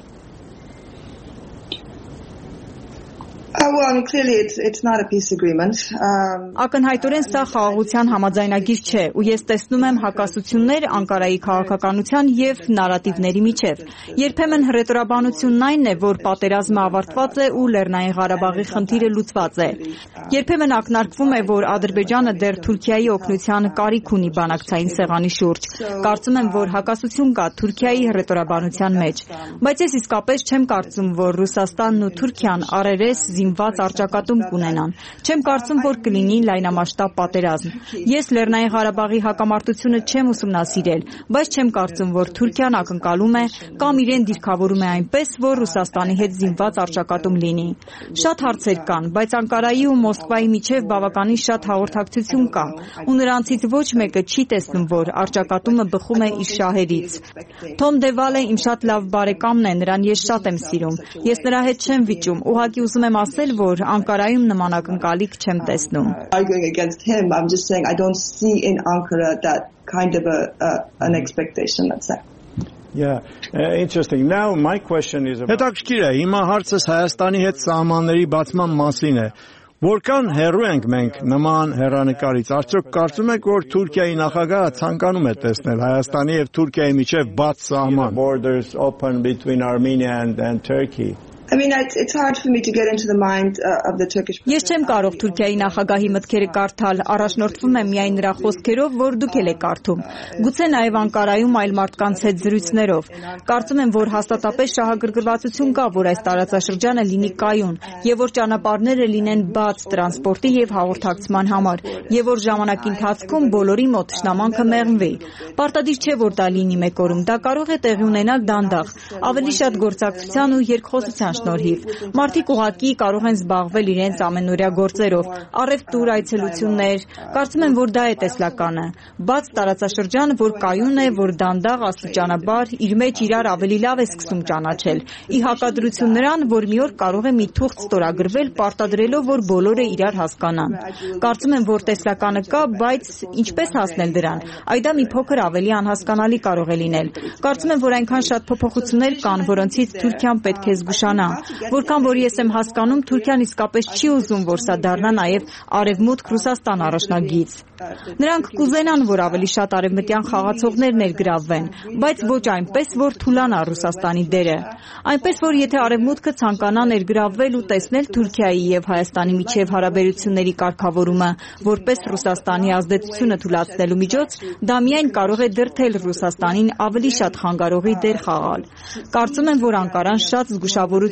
Well, I mean, clearly it's not a peace agreement. Ակնհայտորեն սա խաղաղության համաձայնագիր չէ, ու ես տեսնում եմ հակասություններ Անկարայի քաղաքականության եւ նարատիվների միջև։ Երբեմն հռետորաբանությունն այն է, որ պատերազմը ավարտված է ու Լեռնային Ղարաբաղի խնդիրը լուծված է։ Երբեմն ակնարկվում է, որ Ադրբեջանը դեռ Թուրքիայի օգնության կարիք ունի բանակցային սեղանի շուրջ։ Կարծում եմ, որ հակասություն կա Թուրքիայի հռետորաբանության մեջ, բայց ես իսկապես չեմ կարծում, որ Ռուսաստանն ու Թուրքիան առերես զինված առճակատում կունենան։ Չեմ կարծում, որ կլինի լայնամասշտաբ պատերազմ։ Ես Լեռնային Ղարաբաղի հակամարտությունը չեմ ուսումնասիրել, բայց չեմ կարծում, որ Թուրքիան ակնկալում է կամ իրեն դիրքավորում է այնպես, որ Ռուսաստանի հետ զինված առճակատում լինի։ Շատ հարցեր կան, բայց Անկարայի ու Մոսկվայի միջև բավականին շատ հաղորդակցություն կա, ու նրանցից ոչ մեկը չի տեսնում, որ առճակատումը բխում է իր շահերից։ Թոմ Դեվալը իմ շատ լավ բարեկամն է, նրան ես շատ եմ սիրում։ Ես նրա հետ չեմ վիճում, ուղղակի ուզում եմ ասել, որ Անկարայում նման ակնկալիք չեմ տեսնում։ Arguing against him, I'm just saying I don't see in Ankara that kind of an expectation, let's say. Yeah, interesting. Now my question is about Հետաքրքիր է, հիմա հարցս Հայաստանի հետ սահմանների բացման մասին է։ Որքան հեռու ենք մենք նման հեռանկարից, արդյոք կարծում եք, որ Թուրքիայի նախագահը ցանկանում է տեսնել Հայաստանի եւ Թուրքիայի միջև բաց սահման։ borders open between Armenia and Turkey? I mean, it's hard for me to get into the mind of the Turkish. Ես չեմ կարող Թուրքիայի նախագահի մտքերը կարդալ, առաջնորդվում եմ միայն նրա խոսքերով, որ դուք եք կարդում։ Գուցե նաև Անկարայում այլ մարդկանց հետ զրույցներով։ Կարծում եմ, որ հաստատապես շահագրգռվածություն կա, որ այս տարածաշրջանը լինի կայուն, եւ որ ճանապարհները լինեն բաց տրանսպորտի եւ հաղորդակցման համար, եւ որ ժամանակի ընթացքում բոլորի մոտ թշնամանքը մեղմվի։ Պարտադիր չէ, որ դա լինի մեկ օրում, դա կարող է տեղի ունենալ դանդաղ, ավելի շատ գործակցության ու երկխոսության շնորհիվ։ Մարդիկ ուղղակի կարող են զբաղվել իրենց ամենօրյա գործերով, առևտուր, այցելություններ։ Կարծում եմ, որ դա է տեսլականը։ Բաց տարածաշրջան, որ կայուն է, որ դանդաղ աստիճանաբար իր մեջ իրար ավելի լավ է սկսում ճանաչել։ Ի հակադրություն նրան, որ մի օր կարող է մի թուղթ ստորագրվել, պարտադրելով, որ բոլորը իրար հասկանան։ Կարծում եմ, որ տեսլականը կա, բայց ինչպես հասնել դրան։ Այդ մի փոքր ավելի անհասկանալի կարող է լինել։ Կարծում եմ, որ այնքան շատ փոփոխություններ կան, որոնցից Թուրքիան պետք է զգուշանա։ Որքան որ ես եմ հասկանում, Թուրքիան իսկապես չի ուզում, որ սա դառնա նաև Արևմուտք Ռուսաստան առաջնագիծ։ Նրանք կուզենան, որ ավելի շատ արևմտյան խաղացողներ ներգրավվեն, բայց ոչ այնպես, որ թուլանա Ռուսաստանի դերը։ Այնպես, որ եթե Արևմուտքը ցանկանա ներգրավվել ու տեսնել Թուրքիայի եւ Հայաստանի միջև հարաբերությունների կարգավորումը որպես Ռուսաստանի ազդեցությունը թուլացնելու միջոց, դա միայն կարող է դրդել Ռուսաստանին ավելի շատ խանգարողի դեր խաղալ։ Կարծում եմ, որ Անկարան շատ զգուշավորություն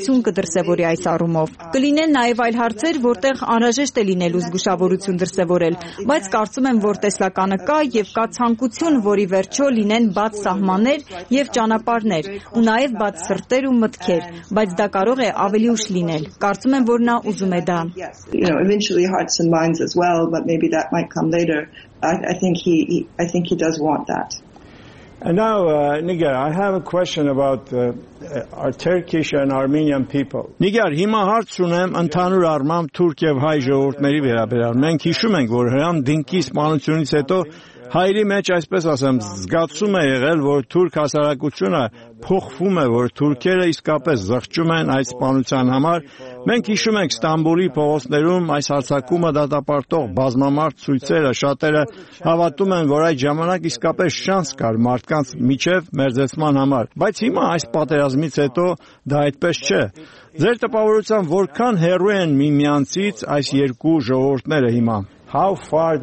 զգուշավորություն կդրսևորի այս առումով։ Կլինեն նաև այլ հարցեր, որտեղ անհրաժեշտ է լինելու զգուշավորություն դրսևորել, բայց կարծում եմ, որ տեսլականը կա եւ կա ցանկություն, որի վերջո լինեն բաց սահմաններ եւ ճանապարհներ, ու նաև բաց սրտեր ու մտքեր, բայց դա կարող է ավելի ուշ լինել։ Կարծում եմ, որ նա ուզում է դա։ Eventually hearts and minds as well, but maybe that might come later. I think he does want that. And now, Nigar, I have a question about our Turkish and Armenian people. Nigar, հիմա հարց ունեմ ընդհանուր առմամբ թուրք եւ հայ ժողովուրդների վերաբերյալ։ Մենք հիշում ենք, որ հրամ դինքի սպանությունից հետո հայերի մեջ, այսպես ասեմ, զգացում է եղել, որ թուրք հասարակությունը փոխվում է, որ թուրքերը իսկապես զղջում են այս սպանության համար։ Մենք հիշում ենք Ստամբուլի փողոցներում այս հարձակումը դատապարտող բազմամարդ ցույցերը, շատերը հավատում են, որ այդ ժամանակ իսկապես շանս կար մարդկանց միջև մերձեցման համար, բայց հիմա այս պատերազմից հետո դա այդպես չէ։ Ձեր տպավորությամբ որքան հեռու են միմյանցից այս երկու ժողովուրդները հիմա։ How far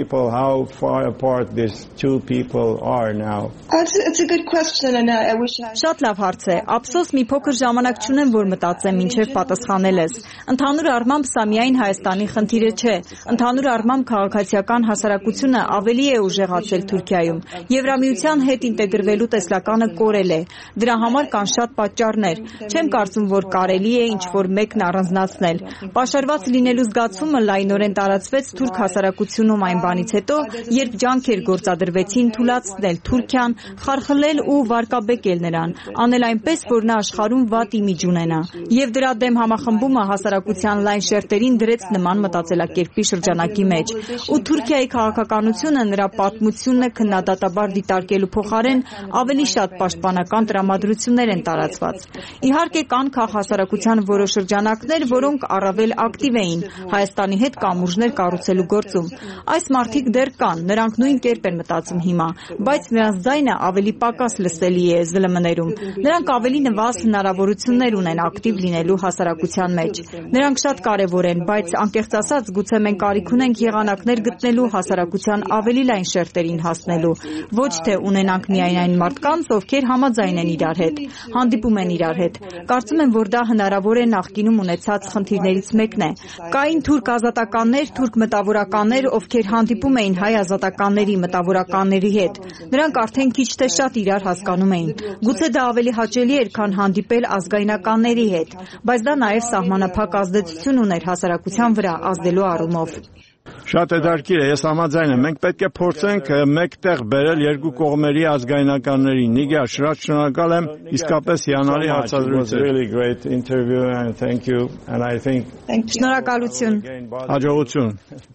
apart these two people are now? It's a good question, and I wish I... Շատ լավ հարց է։ Ափսոս մի փոքր ժամանակ չունեմ, որ մտածեմ ինչև պատասխանել ես։ Ընդհանուր առմամբ սա միայն Հայաստանի խնդիրը չէ։ Ընդհանուր առմամբ քաղաքացիական հասարակությունը ավելի է ուժեղացել Թուրքիայում։ Եվրամիության հետ ինտեգրվելու տեսլականը կորել է։ Դրա համար կան շատ պատճառներ։ Չեմ կարծում, որ կարելի է ինչ-որ մեկն առանձնացնել։ Պաշարված լինելու զգացումը լայնորեն տարածվեց թուրք հասարակությունում այն բանից հետո, երբ ջանքեր գործադրվեցին թուլացնել Թուրքիան, խարխլել ու վարկաբեկել նրան, անել այնպես, որ նա աշխարհում վատ իմիջ ունենա։ Եվ դրա դեմ համախմբումը հասարակության լայն շերտերին դրեց նման մտածելակերպի շրջանակի մեջ։ Ու Թուրքիայի քաղաքականությունը նրա պատմությունը քննադատաբար դիտարկելու փոխարեն ավելի շատ պաշտպանական տրամադրություններ են տարածված։ Իհարկե կան քաղաքասարակության որոշ շրջանակներ, որոնք առավել ակտիվ էին Հայաստանի հետ կամուրջներ կառուցելու գործում։ Այս մարդիկ դեռ կան, նրանք նույն կերպ են մտածում հիմա, բայց նրանց ձայնը ավելի պակաս լսելի է ԶԼՄ-ներում։ Նրանք ավելի նվազ հնարավորություններ ունեն ակտիվ լինելու հասարակության մեջ։ Նրանք շատ կարևոր են, բայց անկեղծ ասած, գուցե մենք կարիք ունենք եղանակներ գտնելու հասարակության ավելի լայն շերտերին հասնելու, ոչ թե ունենանք միայն այն մարդկանց, ովքեր համաձայն են իրար հետ, հանդիպում են իրար հետ։ Կարծում եմ, որ դա հնարավոր է նախկինում ունեցած խնդիրներից մեկն է։ Կային թուրք ազատականներ, թուրք մտավորականներ, ովքեր հանդիպում էին հայ ազատականների մտավորականների հետ։ Նրանք արդեն քիչ թե շատ իրար հասկանում էին։ Գուցե դա ավելի հաճելի էր, քան հանդիպել ազգայնականների հետ, բայց դա նաև սահմանափակ ազդեցություն ուներ հասարակության վրա ազդելու առումով։ Շատ հետաքրքիր է, ես համաձայն եմ։ Մենք պետք է փորձենք մեկտեղ բերել երկու կողմերի ազգայնականներին։ Նիգար, շատ շնորհակալ եմ, իսկապես հիանալի հարցազրույց։ Շնորհակալություն։ Հաջողություն։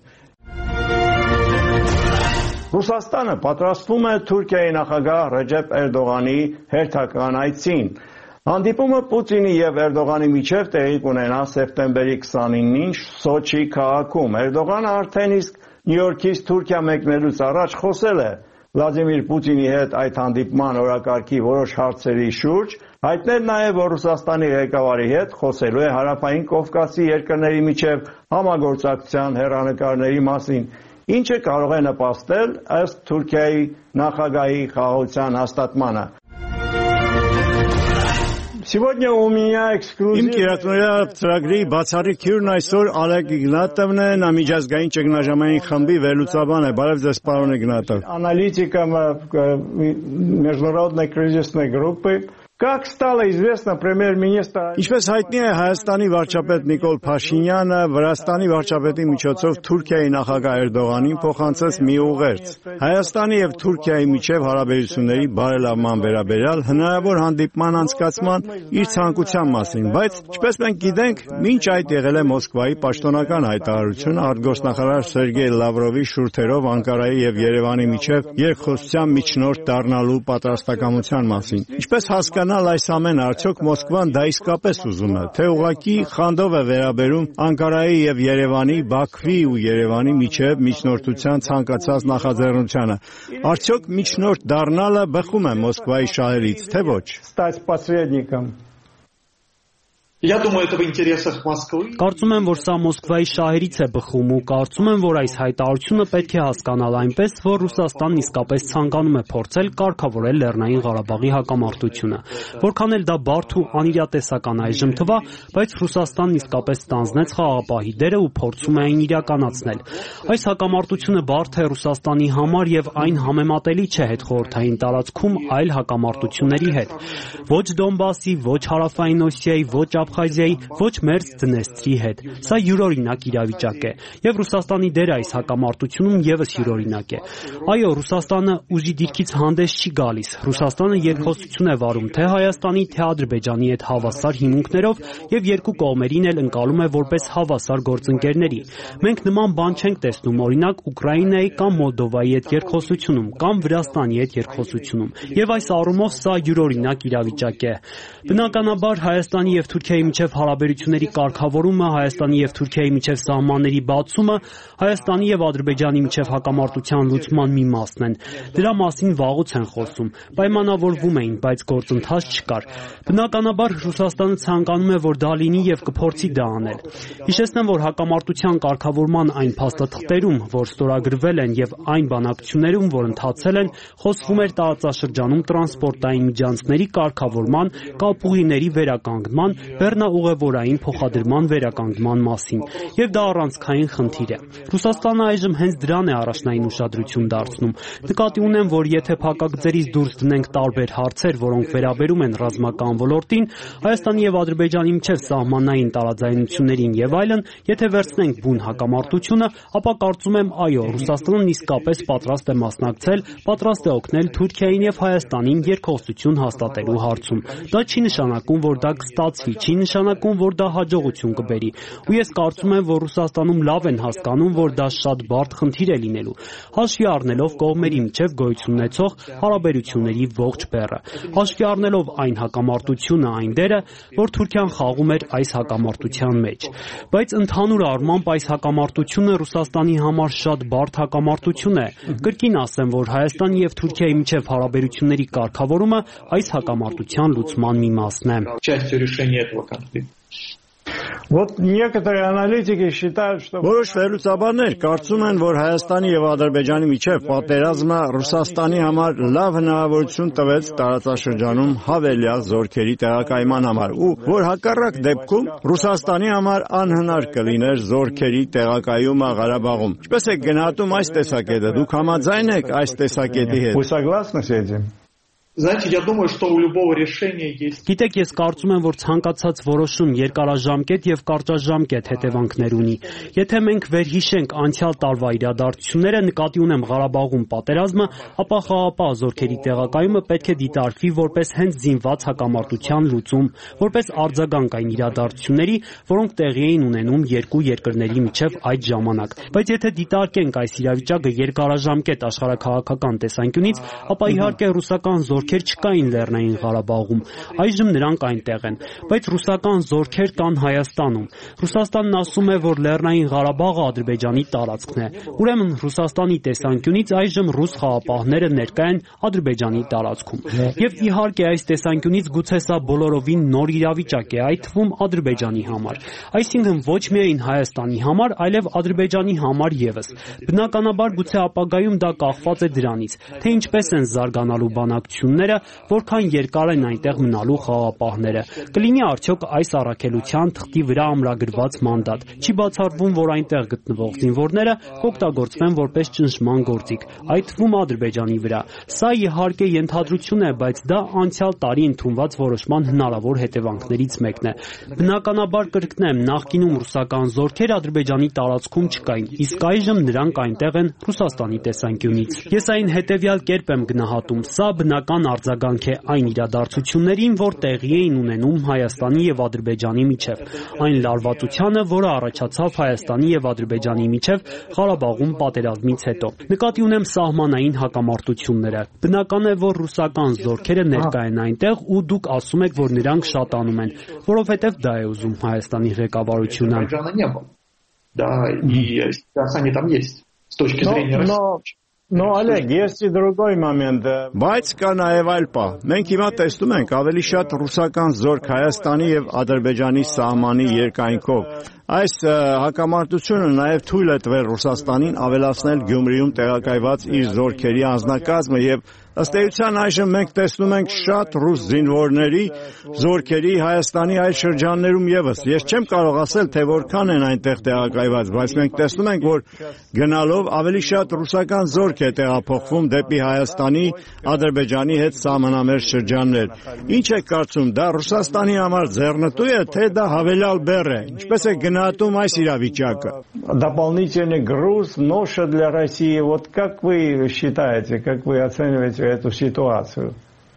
Ռուսաստանը պատրաստվում է Թուրքիայի նախագահ Ռեջեփ Էրդողանի հերթական այցին։ Հանդիպումը Պուտինի եւ Էրդողանի միջև տեղի կունենա սեպտեմբերի 29-ին Սոչի քաղաքում։ Էրդողանը արդեն իսկ Նյու Յորքից Թուրքիա մեկնելուց առաջ խոսել է Վլադիմիր Պուտինի հետ այդ հանդիպման օրակարգի որոշ հարցերի շուրջ, հայտնել նաև, որ Ռուսաստանի ղեկավարի հետ խոսելու է Հարավային Կովկասի երկրների միջև համագործակցության հեռանկարների մասին, ինչը կարող է նպաստել ըստ Թուրքիայի նախագահի խաղաղության հաստատմանը։ Իմ կիրակնօրյա ծրագրի բացառիկ հյուրն այսօր Олег Игнатовն է, նա միջազգային ճգնաժամային խմբի վերլուծաբան է։ Բարև ձեզ, պարոն Игнатов։ Аналитика международной кризисной группы. Как стало известно, премьер-министр... Ինչպես հայտնի է, Հայաստանի վարչապետ Նիկոլ Փաշինյանը Վրաստանի վարչապետի միջոցով Թուրքիայի նախագահ Էրդողանին փոխանցեց մի ուղերձ։ Հայաստանի եւ Թուրքիայի միջև հարաբերությունների բարելավման վերաբերյալ հնարավոր հանդիպման անցկացման իր ցանկության մասին, բայց ինչպես մենք գիտենք, մինչ այդ եղել է Մոսկվայի պաշտոնական հայտարարությունը արտգործնախարար Սերգեյ Լավրովի շուրթերով Անկարայի եւ Երևանի միջև երկխոսության միջնորդ դառնալու պատրաստակամության մասին։ Ինչպես հասկանալ այս ամեն արդյոք Մոսկվան դա իսկապես ուզում է, թե ուղղակի խանդով է վերաբերում Անկարայի եւ Երևանի, Բաքվի ու Երևանի միջև միջնորդության ցանկացած նախաձեռնությանը։ Արդյոք միջնորդ դառնալը բխում է Մոսկվայի շահերից, թե ոչ։ Стать посредником. Я думаю, это в интересах Москвы. Կարծում եմ, որ սա Մոսկվայի շահերից է բխում ու կարծում եմ, որ այս հայտարարությունը պետք է հասկանալ այնպես, որ Ռուսաստանն իսկապես ցանկանում է փորձել կարգավորել Լեռնային Ղարաբաղի հակամարտությունը։ Որքան էլ դա բարդ ու անիրատեսական այժմ թվա, բայց Ռուսաստանն իսկապես ստանձնեց խաղաղապահի դերը ու փորձում է այն իրականացնել։ Այս հակամարտությունը բարդ է Ռուսաստանի համար եւ այն համեմատելի չէ հետխորհրդային տարածքում այլ հակամարտությունների հետ։ Ոչ Դոնբասի, ոչ Հարավային Օսիայի, ոչ Աբխազիայի, ոչ մերձ Դնեստրի հետ։ Սա յուրօրինակ իրավիճակ է, եւ Ռուսաստանի դերը այս հակամարտությունում եւս յուրօրինակ է։ Այո, Ռուսաստանը ուժի դիրքից հանդես չի գալիս։ Ռուսաստանը երկխոսություն է վարում թե Հայաստանի, թե Ադրբեջանի հետ հավասար հիմունքներով եւ երկու կողմերին էլ ընկալում է որպես հավասար գործընկերների։ Մենք նման բան չենք տեսնում օրինակ Ուկրաինայի կամ Մոլդովայի հետ երկխոսությունում կամ Վրաստանի հետ երկխոսությունում։ Եվ այս առումով սա յուրօրինակ իրավիճակ է։ Բնականաբար Հայաստանի եւ Թուրքիայի միջև հարաբերությունների կարգավորումը, Հայաստանի եւ Թուրքիայի միջև սահմանների բացումը Հայաստանի եւ Ադրբեջանի միջև հակամարտության լուծման մի մասն են։ Դրա մասին վաղուց են խոսում։ Պայմանավորվում էին, բայց գործընթաց չկար։ Բնականաբար Ռուսաստանը ցանկանում է, որ դա լինի եւ կփորձի դա անել։ Հիշեցնեմ, որ հակամարտության կարգավորման այն փաստաթղթերում, որ ստորագրվել են եւ այն բանակցություններում, որ ընթացել են, խոսվում էր տարածաշրջանում տրանսպորտային միջանցքների կարգավորման, կապուղիների վերականգնման, բեռնաուղևորային փոխադրման վերականգնման մասին, եւ դա առանցքային խնդիր է։ Ռուսաստանը այժմ հենց դրան է առաջնային ուշադրություն դարձնում։ Նկատի ունեմ, որ եթե փակագծերից դուրս դնենք տարբեր հարցեր, որոնք վերաբերում են ռազմական ոլորտին, Հայաստանի եւ Ադրբեջանի միջև սահմանային տարաձայնություններին եւ այլն, եթե վերցնենք բուն հակամարտությունը, ապա կարծում եմ, այո, Ռուսաստանն իսկապես պատրաստ է մասնակցել, պատրաստ է օգնել Թուրքիային եւ Հայաստանին երկխոսություն հաստատելու հարցում։ Դա չի նշանակում, որ դա կստացվի, չի նշանակում, որ դա հաջողություն կբերի։ Ու ես կարծում եմ, որ Ռուսաստանում լավ են հասկանում, որ դա շատ բարդ խնդիր է լինելու, հաշվի առնելով կողմերի միջև գոյություն ունեցող հարաբերությունների ողջ բեռը, հաշվի առնելով այն հակամարտությունը, այն դերը, որ Թուրքիան խաղում էր այս հակամարտության մեջ։ Բայց ընդհանուր առմամբ այս հակամարտությունը Ռուսաստանի համար շատ բարդ հակամարտություն է։ Կրկին ասեմ, որ Հայաստանի եւ Թուրքիայի միջև հարաբերությունների կարգավորումը այս հակամարտության լուծման մի մասն է։ Частью решения этого конфликта. Вот некоторые аналитики считают, что Որոշ վերլուծաբաններ կարծում են, որ Հայաստանի եւ Ադրբեջանի միջև պատերազմը Ռուսաստանի համար լավ հնարավորություն տվեց տարածաշրջանում հավելյալ զորքերի տեղակայման համար ու որ հակառակ դեպքում Ռուսաստանի համար անհնար կլիներ զորքերի տեղակայումը Ղարաբաղում։ Ինչպես է գնահատում այս տեսակետը։ Դուք համաձայն եք այս տեսակետի հետ։ Вы согласны с этим? Знаете, я думаю, что у любого решения есть... Գիտեք, ես կարծում եմ, որ ցանկացած որոշում երկարաժամկետ եւ կարճաժամկետ հետևանքներ ունի։ Եթե մենք վերհիշենք անցյալ տարվա իրադարձությունները, նկատի ունեմ Ղարաբաղում պատերազմը, ապա խաղաղապահ զորքերի տեղակայումը պետք է դիտարկվի որպես հենց զինված հակամարտության լուծում, որպես արձագանք այն իրադարձությունների, որոնք տեղի էին ունենում երկու երկրների միջև այդ ժամանակ։ Բայց եթե դիտարկենք այս իրավիճակը երկարաժամկետ աշխարհաքաղաքական տեսանկյունից, ապա իհարկե ռուսական զորքեր չկային Լեռնային Ղարաբաղում, այժմ նրանք այնտեղ են, բայց ռուսական զորքեր կան Հայաստանում։ Ռուսաստանն ասում է, որ Լեռնային Ղարաբաղը Ադրբեջանի տարածքն է։ Ուրեմն Ռուսաստանի տեսանկյունից այժմ ռուս խաղաղապահները ներկա են Ադրբեջանի տարածքում։ Եվ իհարկե այս տեսանկյունից գուցե սա բոլորովին նոր իրավիճակ է, այդ թվում Ադրբեջանի համար։ Այսինքն ոչ միայն Հայաստանի համար, այլև Ադրբեջանի համար եւս։ Բնականաբար գուցե ապագայում դա կախված է դրանից, թե ինչպես են զարգանալու բանակցությունները, որքան երկար են այնտեղ մնալու խաղաղապահները։ Կլինի արդյոք այս առաքելության թղթի վրա ամրագրված մանդատ։ Չի բացառվում, որ այնտեղ գտնվող զինվորները կօգտագործվեն որպես ճնշման գործիք, այդ թվում Ադրբեջանի վրա։ Սա իհարկե ենթադրություն է, բայց դա անցյալ տարի ընդունված որոշման հնարավոր հետևանքներից մեկն է։ Բնականաբար կրկնեմ, նախկինում ռուսական զորքեր Ադրբեջանի տարածքում չկային, իսկ այժմ նրանք այնտեղ են Ռուսաստանի տեսանկյունից։ Ես այն հետևյալ կերպ եմ գնահատում. սա բնական արձագանք է այն իրադարձություններին, որ տեղի էին ունենում Հայաստանի եւ Ադրբեջանի միջև, այն լարվածությանը, որը առաջացավ Հայաստանի եւ Ադրբեջանի միջև Ղարաբաղում պատերազմից հետո։ Նկատի ունեմ սահմանային հակամարտությունները։ Բնական է, որ ռուսական զորքերը ներկա են այնտեղ ու դուք ասում եք, որ նրանք շատանում են, որովհետեւ դա է ուզում Հայաստանի ղեկավարությունը։ Да, и сейчас они там есть. С точки зрения России. Но, Олег, есть и другой момент. Բայց կա նաև այլ պահ։ Մենք հիմա տեսնում ենք ավելի շատ ռուսական զորք Հայաստանի եւ Ադրբեջանի սահմանի երկայնքով։ Այս հակամարտությունը նաև թույլ է տվել Ռուսաստանին ավելացնել Գյումրիում տեղակայված իր զորքերի անձնակազմը եւ ըստ էության այժմ մենք տեսնում ենք շատ ռուս զինվորների զորքերի Հայաստանի այլ շրջաններում եւս։ Ես չեմ կարող ասել, թե որքան են այնտեղ տեղակայված, բայց մենք տեսնում ենք, որ գնալով ավելի շատ ռուսական զորք է տեղափոխվում դեպի Հայաստանի, Ադրբեջանի հետ սահմանամերձ շրջաններ։ Ինչ է կարծում, դա Ռուսաստանի համար ձեռնտու է, թե դա հավելյալ բեռ է։ Ինչպես է գնահատում այս իրավիճակը։ Дополнительный груз, ноша для России. Вот как вы считаете, как вы оцениваете эту ситуацию?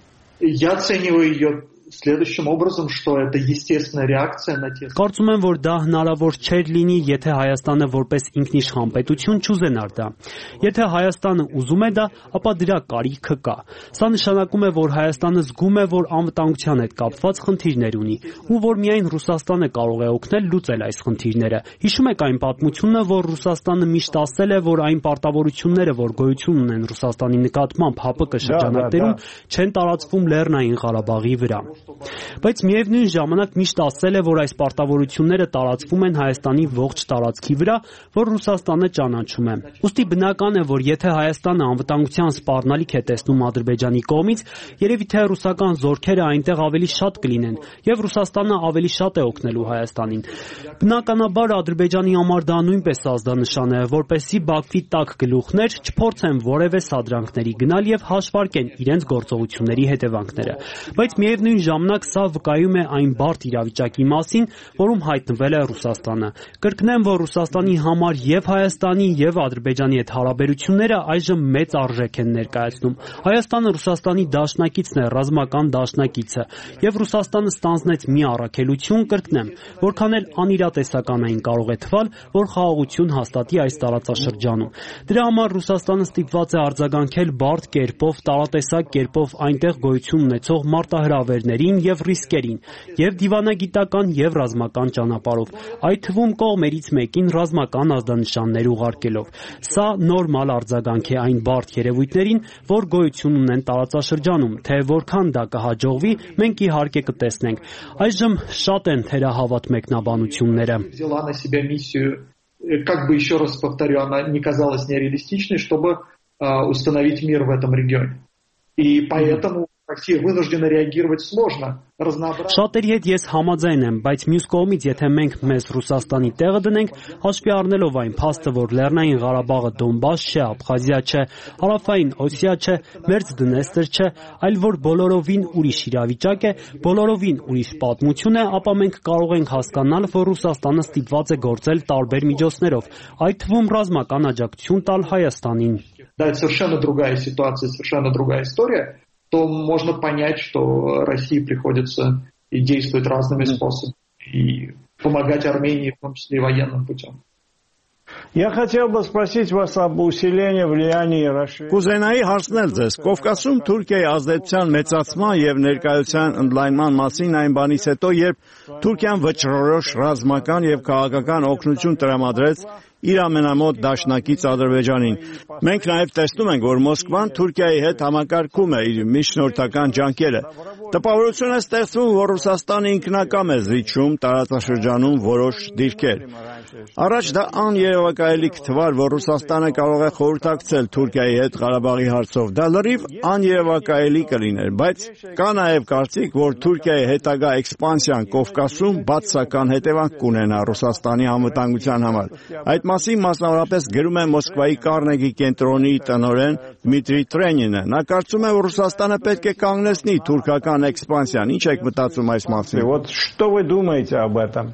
Я оцениваю ее следующим образом, что это естественная реакция на те... Կարծում եմ, որ դա հնարավոր չէր լինի, եթե Հայաստանը որպես ինքնիշխան պետություն չուզենար դա։ Եթե Հայաստանը ուզում է դա, ապա դրա կարիքը կա։ Սա նշանակում է, որ Հայաստանը զգում է, որ անվտանգության հետ կապված խնդիրներ ունի, ու որ միայն Ռուսաստանը կարող է օգնել լուծել այս խնդիրները։ Հիշում եք այն պատմությունը, որ Ռուսաստանը միշտ ասել է, որ այն պարտավորությունները, որ գոյություն ունեն Ռուսաստանի նկատմամբ ՀԱՊԿ շրջանակներում, չեն տարածվում Լեռնային Ղարաբաղի վրա։ Բայց միևնույն ժամանակ միշտ ասել է, որ այս պարտավորությունները տարածվում են Հայաստանի ողջ տարածքի վրա, որ Ռուսաստանը ճանաչում է։ Ուստի բնական է, որ եթե Հայաստանը անվտանգության սպառնալիք է տեսնում Ադրբեջանի կողմից, երևի թե ռուսական զորքերը այնտեղ ավելի շատ կլինեն, եւ Ռուսաստանը ավելի շատ է օգնելու Հայաստանին։ Բնականաբար Ադրբեջանի համար դա նույնպես ազդանշան է, որպեսզի Բաքվի տակ գլուխներ չփորձեն որևէ սադրանքների գնալ եւ հաշվարկեն իրենց գործողությունների հետևանքները։ Բայց միևնույն ժամանակ սա վկայում է այն բարդ իրավիճակի մասին, որում հայտնվել է Ռուսաստանը։ Կրկնեմ, որ Ռուսաստանի համար եւ Հայաստանի եւ Ադրբեջանի հետ հարաբերությունները այժմ մեծ արժեք են ներկայացնում։ Հայաստանը Ռուսաստանի դաշնակիցն է, ռազմական դաշնակիցը, եւ Ռուսաստանը ստանձնեց մի առաքելություն, կրկնեմ, որքան էլ անիրատեսականային կարող է թվալ, որ խաղաղություն հաստատի այս տարածաշրջանում։ Դրա համար Ռուսաստանը ստիպված է արձագանքել բարդ կերպով, տարատեսակ կերպով այնտեղ գոյություն ունեցող մարտահրավերներին եւ ռիսկերին, եւ դիվանագիտական եւ ռազմական ճանապարհով, այդ թվում կողմերից մեկին ռազմական ազդանշաններ ուղարկելով։ Սա նորմալ արձագանք է այն բարդ երևույթներին, որ գոյություն ունեն տարածաշրջանում, թե որքան դա կհաջողվի, մենք իհարկե կտեսնենք։ Այժմ շատ են թերահավատ մեկնաբանությունները։ Взяла на себя миссию, как бы еще раз повторю, она не казалась нереалистичной, чтобы установить мир в этом регионе. И поэтому Россия вынуждена реагировать сложно. Շատերի հետ ես համաձայն եմ, բայց մյուս կողմից, եթե մենք մեզ Ռուսաստանի տեղը դնենք, հաշվի առնելով այն փաստը, որ Լեռնային Ղարաբաղը Դոնբաս չէ, Աբխազիա չէ, Հարավային Օսիա չէ, Մերձդնեստրը չէ, այլ որ բոլորովին ուրիշ իրավիճակ է, բոլորովին ուրիշ պատմություն է, ապա մենք կարող ենք հասկանալ, որ Ռուսաստանը ստիպված է գործել տարբեր միջոցներով, այդ թվում ռազմական աջակցություն տալ Հայաստանին։ Да, это совершенно другая ситуация, совершенно другая история. То можно понять, что России приходится и действовать разными способами, и помогать Армении, в том числе и военным путем. Я хотел бы спросить вас об усилении влияния и расширении. Կուզենայի հարցնել ձեզ, Կովկասում Թուրքիայի ազդեցության մեծացման եւ ներկայության ընդլայնման մասին այն բանից հետո, երբ Թուրքիան վճռորոշ ռազմական եւ քաղաքական օգնություն տրամադրեց իր ամենամոտ դաշնակից Ադրբեջանին։ Մենք նաև տեսնում ենք, որ Մոսկվան Թուրքիայի հետ համակարգում է իր միջնորդական ջանքերը։ Տպավորություն է ստեղծվում, որ Ռուսաստանը ինքնակամ է զիջում տարածաշրջանում որոշ դիրքեր։ Առաջ դա աներևակայելի կթվար, որ Ռուսաստանը կարող է խորհրդակցել Թուրքիայի հետ Ղարաբաղի հարցով։ Դա լրիվ աներևակայելի կլիներ, բայց կա նաև կարծիք, որ Թուրքիայի հետագա էքսպանսիան Կովկասում բացասական հետևանք կունենա Ռուսաստանի անվտանգության համար։ Այդ մասին մասնավորապես գրում է Մոսկվայի Կարնեգի կենտրոնի տնօրեն Դմիտրի Տրենինը։ Նա կարծում է, որ Ռուսաստանը պետք է կանգնեցնի թուրքական էքսպանսիան։ Ինչ եք մտածում այս մասին։ Вот что вы думаете об этом?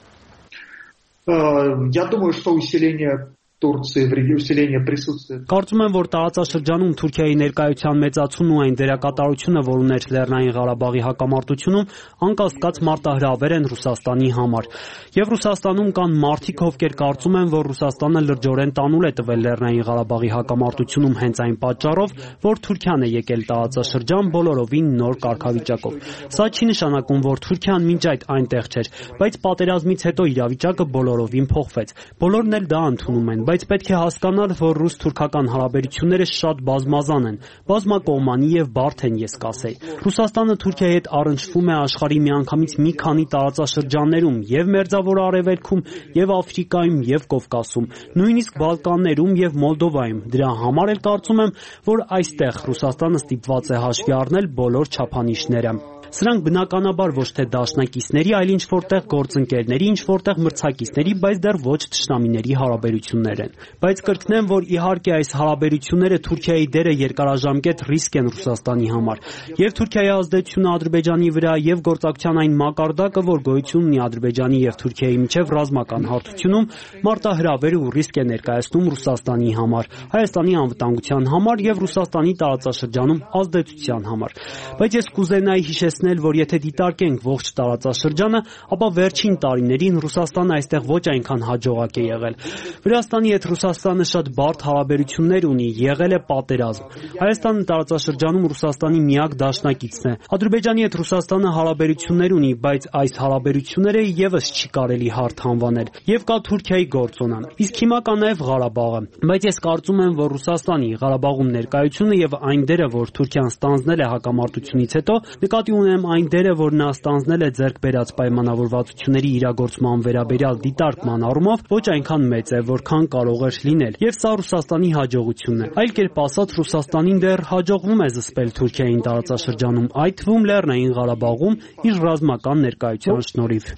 Я думаю, что усиление Турции, усиление присутствия. Կարծում եմ, որ տարածաշրջանում Թուրքիայի ներկայության մեծացումն ու այն դերակատարությունը, որ ուներ Լեռնային Ղարաբաղի հակամարտությունում, անկասկած մարտահրավեր են Ռուսաստանի համար։ Եվ Ռուսաստանում կան մարդիկ, ովքեր կարծում են, որ Ռուսաստանը լրջորեն տանուլ է տվել Լեռնային Ղարաբաղի հակամարտությունում հենց այն պատճառով, որ Թուրքիան է եկել տարածաշրջան բոլորովին նոր կարգավիճակով։ Սա չի նշանակում, որ Թուրքիան մինչ այդ այնտեղ չէր, բայց պատերազմից հետո իրավիճակը բոլորովին փոխվեց։ Բոլորն էլ դա ընդունում են, բայց պետք է հասկանալ, որ ռուս-թուրքական հարաբերությունները շատ բազմազան են, բազմակողմանի եւ բարդ են, ես կասեի։ Ռուսաստանը Թուրքիայի հետ առնչվում է աշխարհի միանգամից մի քանի տարածաշրջաններում, եւ Մերձավոր Արևելքում, եւ Աֆրիկայում, եւ Կովկասում, նույնիսկ Բալկաններում եւ Մոլդովայում։ Դրա համար էլ կարծում եմ, որ այստեղ Ռուսաստանը ստիպված է հաշվի առնել բոլոր չափանիշները։ Սրանք բնականաբար ոչ թե դաշնակիցների, այլ ինչ որտեղ գործընկերների, ինչ որտեղ մրցակիցների, բայց դեռ ոչ թշնամիների հարաբերություններ են։ Բայց կրկնեմ, որ իհարկե այս հարաբերությունները Թուրքիայի դերը երկարաժամկետ ռիսկ են Ռուսաստանի համար։ Եվ Թուրքիայի ազդեցությունը Ադրբեջանի վրա եւ գործակցության այն մակարդակը, որ գոյություն ունի Ադրբեջանի եւ Թուրքիայի միջև ռազմական հարթությունում, մարտահրավեր ու ռիսկ է ներկայացնում Ռուսաստանի համար, Հայաստանի անվտանգության համար եւ Ռուսաստանի տարածաշրջանում ազդեցության համար։ Բայց ես կուզենայի հիշեցնել, որ եթե դիտարկենք ողջ տարածաշրջանը, ապա վերջին տարիներին Ռուսաստանը այստեղ ոչ այնքան հաջողակ է եղել։ Վրաստանի հետ Ռուսաստանը շատ բարդ հարաբերություններ ունի, եղել է պատերազմ։ Հայաստանը տարածաշրջանում Ռուսաստանի միակ դաշնակիցն է։ Ադրբեջանի հետ Ռուսաստանը հարաբերություններ ունի, բայց այս հարաբերությունները եւս չի կարելի հարթ անվանել։ Եվ կա Թուրքիայի գործոնը։ Իսկ հիմա կա նաեւ Ղարաբաղը։ Բայց ես կարծում եմ, որ Ռուսաստանի Ղարաբաղում ներկայությունը եւ այն դերը, որ Թուրքիան ստանձնել է հակամարտությունից հետո, նկատի ունեմ այն դերը, որ նա ստանձնել է ձեռք բերած պայմանավորվածությունների իրագործման վերաբերյալ դիտարկման առումով, ոչ այնքան մեծ է, որքան կարող էր լինել։ Եվ սա Ռուսաստանի հաջողությունն է։ Այլ կերպ ասած, Ռուսաստանին դեռ հաջողվում է զսպել Թուրքիային տարածաշրջանում, այդ թվում Լեռնային Ղարաբաղում իր ռազմական ներկայության շնորհիվ։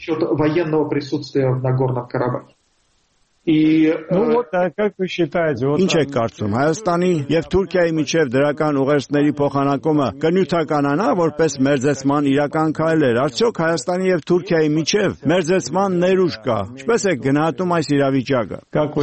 Ինչ եք կարծում, Հայաստանի եւ Թուրքիայի միջև դրական ուղերձների փոխանակումը կնյութականանա որպես մերձեցման իրական քայլեր։ Արդյոք Հայաստանի եւ Թուրքիայի միջև մերձեցման ներուժ կա։ Ինչպես եք գնահատում այս իրավիճակը։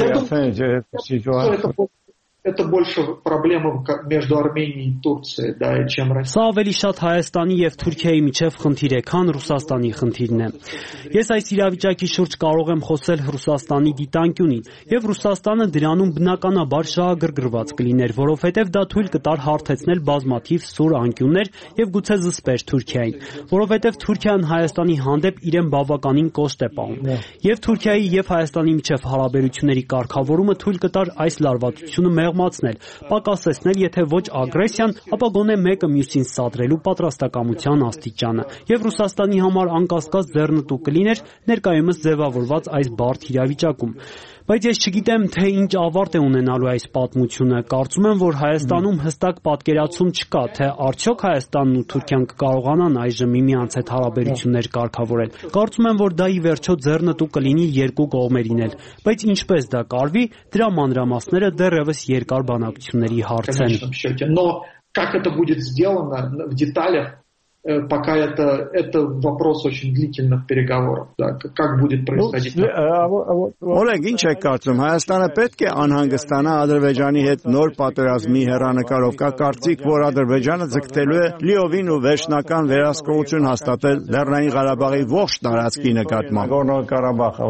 Это больше проблема между Арменией и Турцией, да, чем Россией. Սա ավելի շատ Հայաստանի եւ Թուրքիայի միջև խնդիր է, քան Ռուսաստանի խնդիրն է։ Ես այս իրավիճակի շուրջ կարող եմ խոսել Ռուսաստանի դիտանկյունից, եւ Ռուսաստանը դրանում բնականաբար շահագրգռված կլիներ, որովհետեւ դա թույլ կտար հարթեցնել բազմաթիվ սուր անկյուններ եւ գուցե զսպեր Թուրքիային, որովհետեւ Թուրքիան Հայաստանի հանդեպ իրեն բավականին կոշտ է պահում։ Եվ Թուրքիայի եւ Հայաստանի միջև հարաբերությունների կարգավորումը թույլ կտար այս լարվածությունը պակասեցնել, եթե ոչ ագրեսիան, ապա գոնե մեկը մյուսին սադրելու պատրաստակամության աստիճանը։ Եվ Ռուսաստանի համար անկասկած ձեռնտու կլիներ ներկայումս ձևավորված այս բարդ իրավիճակում։ Բայց ես չգիտեմ, թե ինչ ավարտ է ունենալու այս պատմությունը։ Կարծում եմ, որ Հայաստանում հստակ պատկերացում չկա, թե արդյոք Հայաստանն ու Թուրքիան կկարողանան այժմ միմյանց հետ հարաբերություններ կարգավորել։ Կարծում եմ, որ դա ի վերջո ձեռնտու կլինի երկու կողմերին էլ։ Բայց ինչպես դա կարվի, դրա մանրամասները դեռևս երկար բանակցությունների հարց են։ Но как это будет сделано в деталях, пока это вопрос очень длительных переговоров, да, как будет происходить. Օլեգ, ինչ եք կարծում, Հայաստանը պետք է անհանգստանա Ադրբեջանի հետ նոր պատերազմի հեռանկարով, կա կարծիք, որ Ադրբեջանը ձգտելու է լիովին ու վերջնական վերահսկողություն հաստատել Լեռնային Ղարաբաղի ողջ տարածքի նկատմամբ։ Ղարաբաղը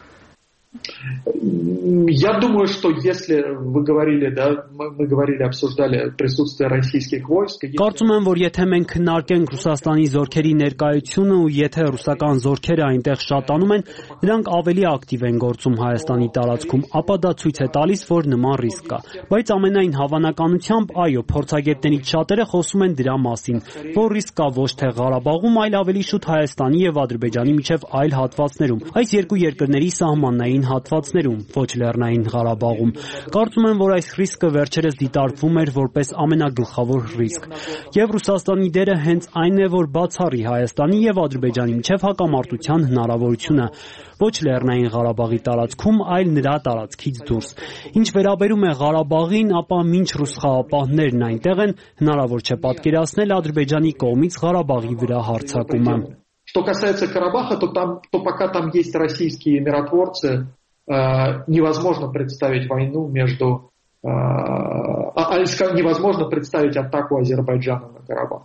Я думаю, что если вы говорили, да, мы говорили, обсуждали присутствие российских войск. Կարծում եմ, որ եթե մենք քննարկենք Ռուսաստանի զորքերի ներկայությունը ու եթե ռուսական զորքերը այնտեղ շատանում են, նրանք ավելի ակտիվ են գործում Հայաստանի տարածքում, ապա դա ցույց է տալիս, որ նման ռիսկ կա։ Բայց ամենայն հավանականությամբ, այո, փորձագետներից շատերը խոսում են դրա մասին, որ ռիսկ կա ոչ թե Ղարաբաղում, այլ ավելի շուտ Հայաստանի եւ Ադրբեջանի միջև այլ հատվածներում։ Այս երկու երկրների սահմանային հատվածներում, ոչ Լեռնային Ղարաբաղում։ Կարծում եմ, որ այս ռիսկը վերջերս դիտարկվում էր որպես ամենագլխավոր ռիսկ։ Եվ Ռուսաստանի դերը հենց այն է, որ բացառի Հայաստանի եւ Ադրբեջանի միջև հակամարտության հնարավորությունը ոչ Լեռնային Ղարաբաղի տարածքում, այլ նրա տարածքից դուրս։ Ինչ վերաբերում է Ղարաբաղին, ապա մինչ ռուս խաղապահներն այնտեղ են, հնարավոր չէ պատկերացնել Ադրբեջանի կողմից Ղարաբաղի вրա հարձակումը։ Что касается Карабаха, то пока там есть российские миротворцы, невозможно представить войну между... невозможно представить атаку Азербайджана на Карабах.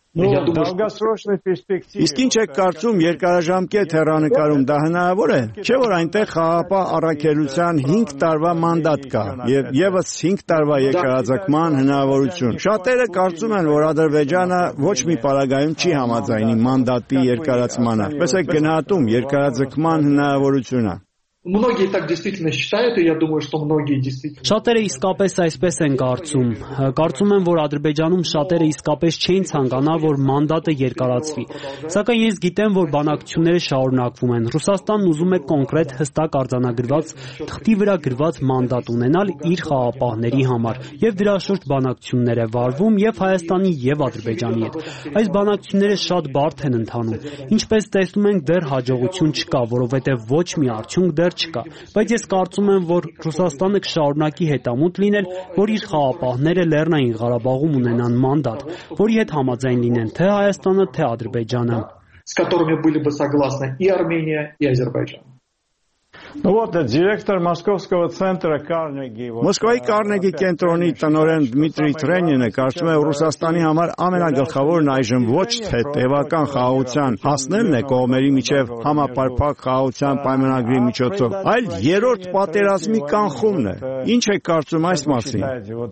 Իսկ ինչ եք կարծում երկարաժամկետ հեռանկարում դա հնարավոր է։ Չէ՞ որ այնտեղ խաղապահ առաքելության 5 տարվա մանդատ կա եւ եւս 5 տարվա երկարաձգման հնարավորություն։ Շատերը կարծում են, որ Ադրբեջանը ոչ մի պարագայում չի համաձայնի մանդատի երկարացմանը։ Պես է գնահատում երկարաձգման հնարավորությունը։ Многие так действительно считают, и я думаю, что многие действительно... Շատերը իսկապես այսպես են կարծում։ Կարծում եմ, որ Ադրբեջանում շատերը իսկապես չէին ցանկանա, որ մանդատը երկարացվի։ Սակայն ես գիտեմ, որ բանակցությունները շարունակվում են։ Ռուսաստանն ուզում է կոնկրետ հստակ արձանագրված թղթի վրա գրված մանդատ ունենալ իր խաղապահների համար, եւ դրա շուրջ բանակցություններ է վարվում եւ Հայաստանի եւ Ադրբեջանի հետ։ Այս բանակցությունները շատ բարդ են ընթանում։ Ինչպես տեսնում ենք, դեռ հաջողություն չկա, որովհետեւ ոչ մի արդյունք դեռ չկա, բայց ես կարծում եմ, որ Ռուսաստանը կշարունակի հետամուտ լինել, որ իր խաղապահները Լեռնային Ղարաբաղում ունենան մանդատ, որի հետ համաձայն լինեն թե Հայաստանը, թե Ադրբեջանը, с которыми были бы согласны и Армения, и Азербайджан. Ну вот, директор Московского центра Carnegie. Մոսկվայի Կարնեգի կենտրոնի տնօրեն Դմիտրի Թրենինը կարծում է, որ Ռուսաստանի համար ամենագլխավորն այժմ ոչ թե տևական խաղաղության հասնելն է կողմերի միջև համապարփակ խաղաղության պայմանագրի միջոցով, այլ երրորդ պատերազմի կանխումն է։ Ինչ է կարծում այս մասին։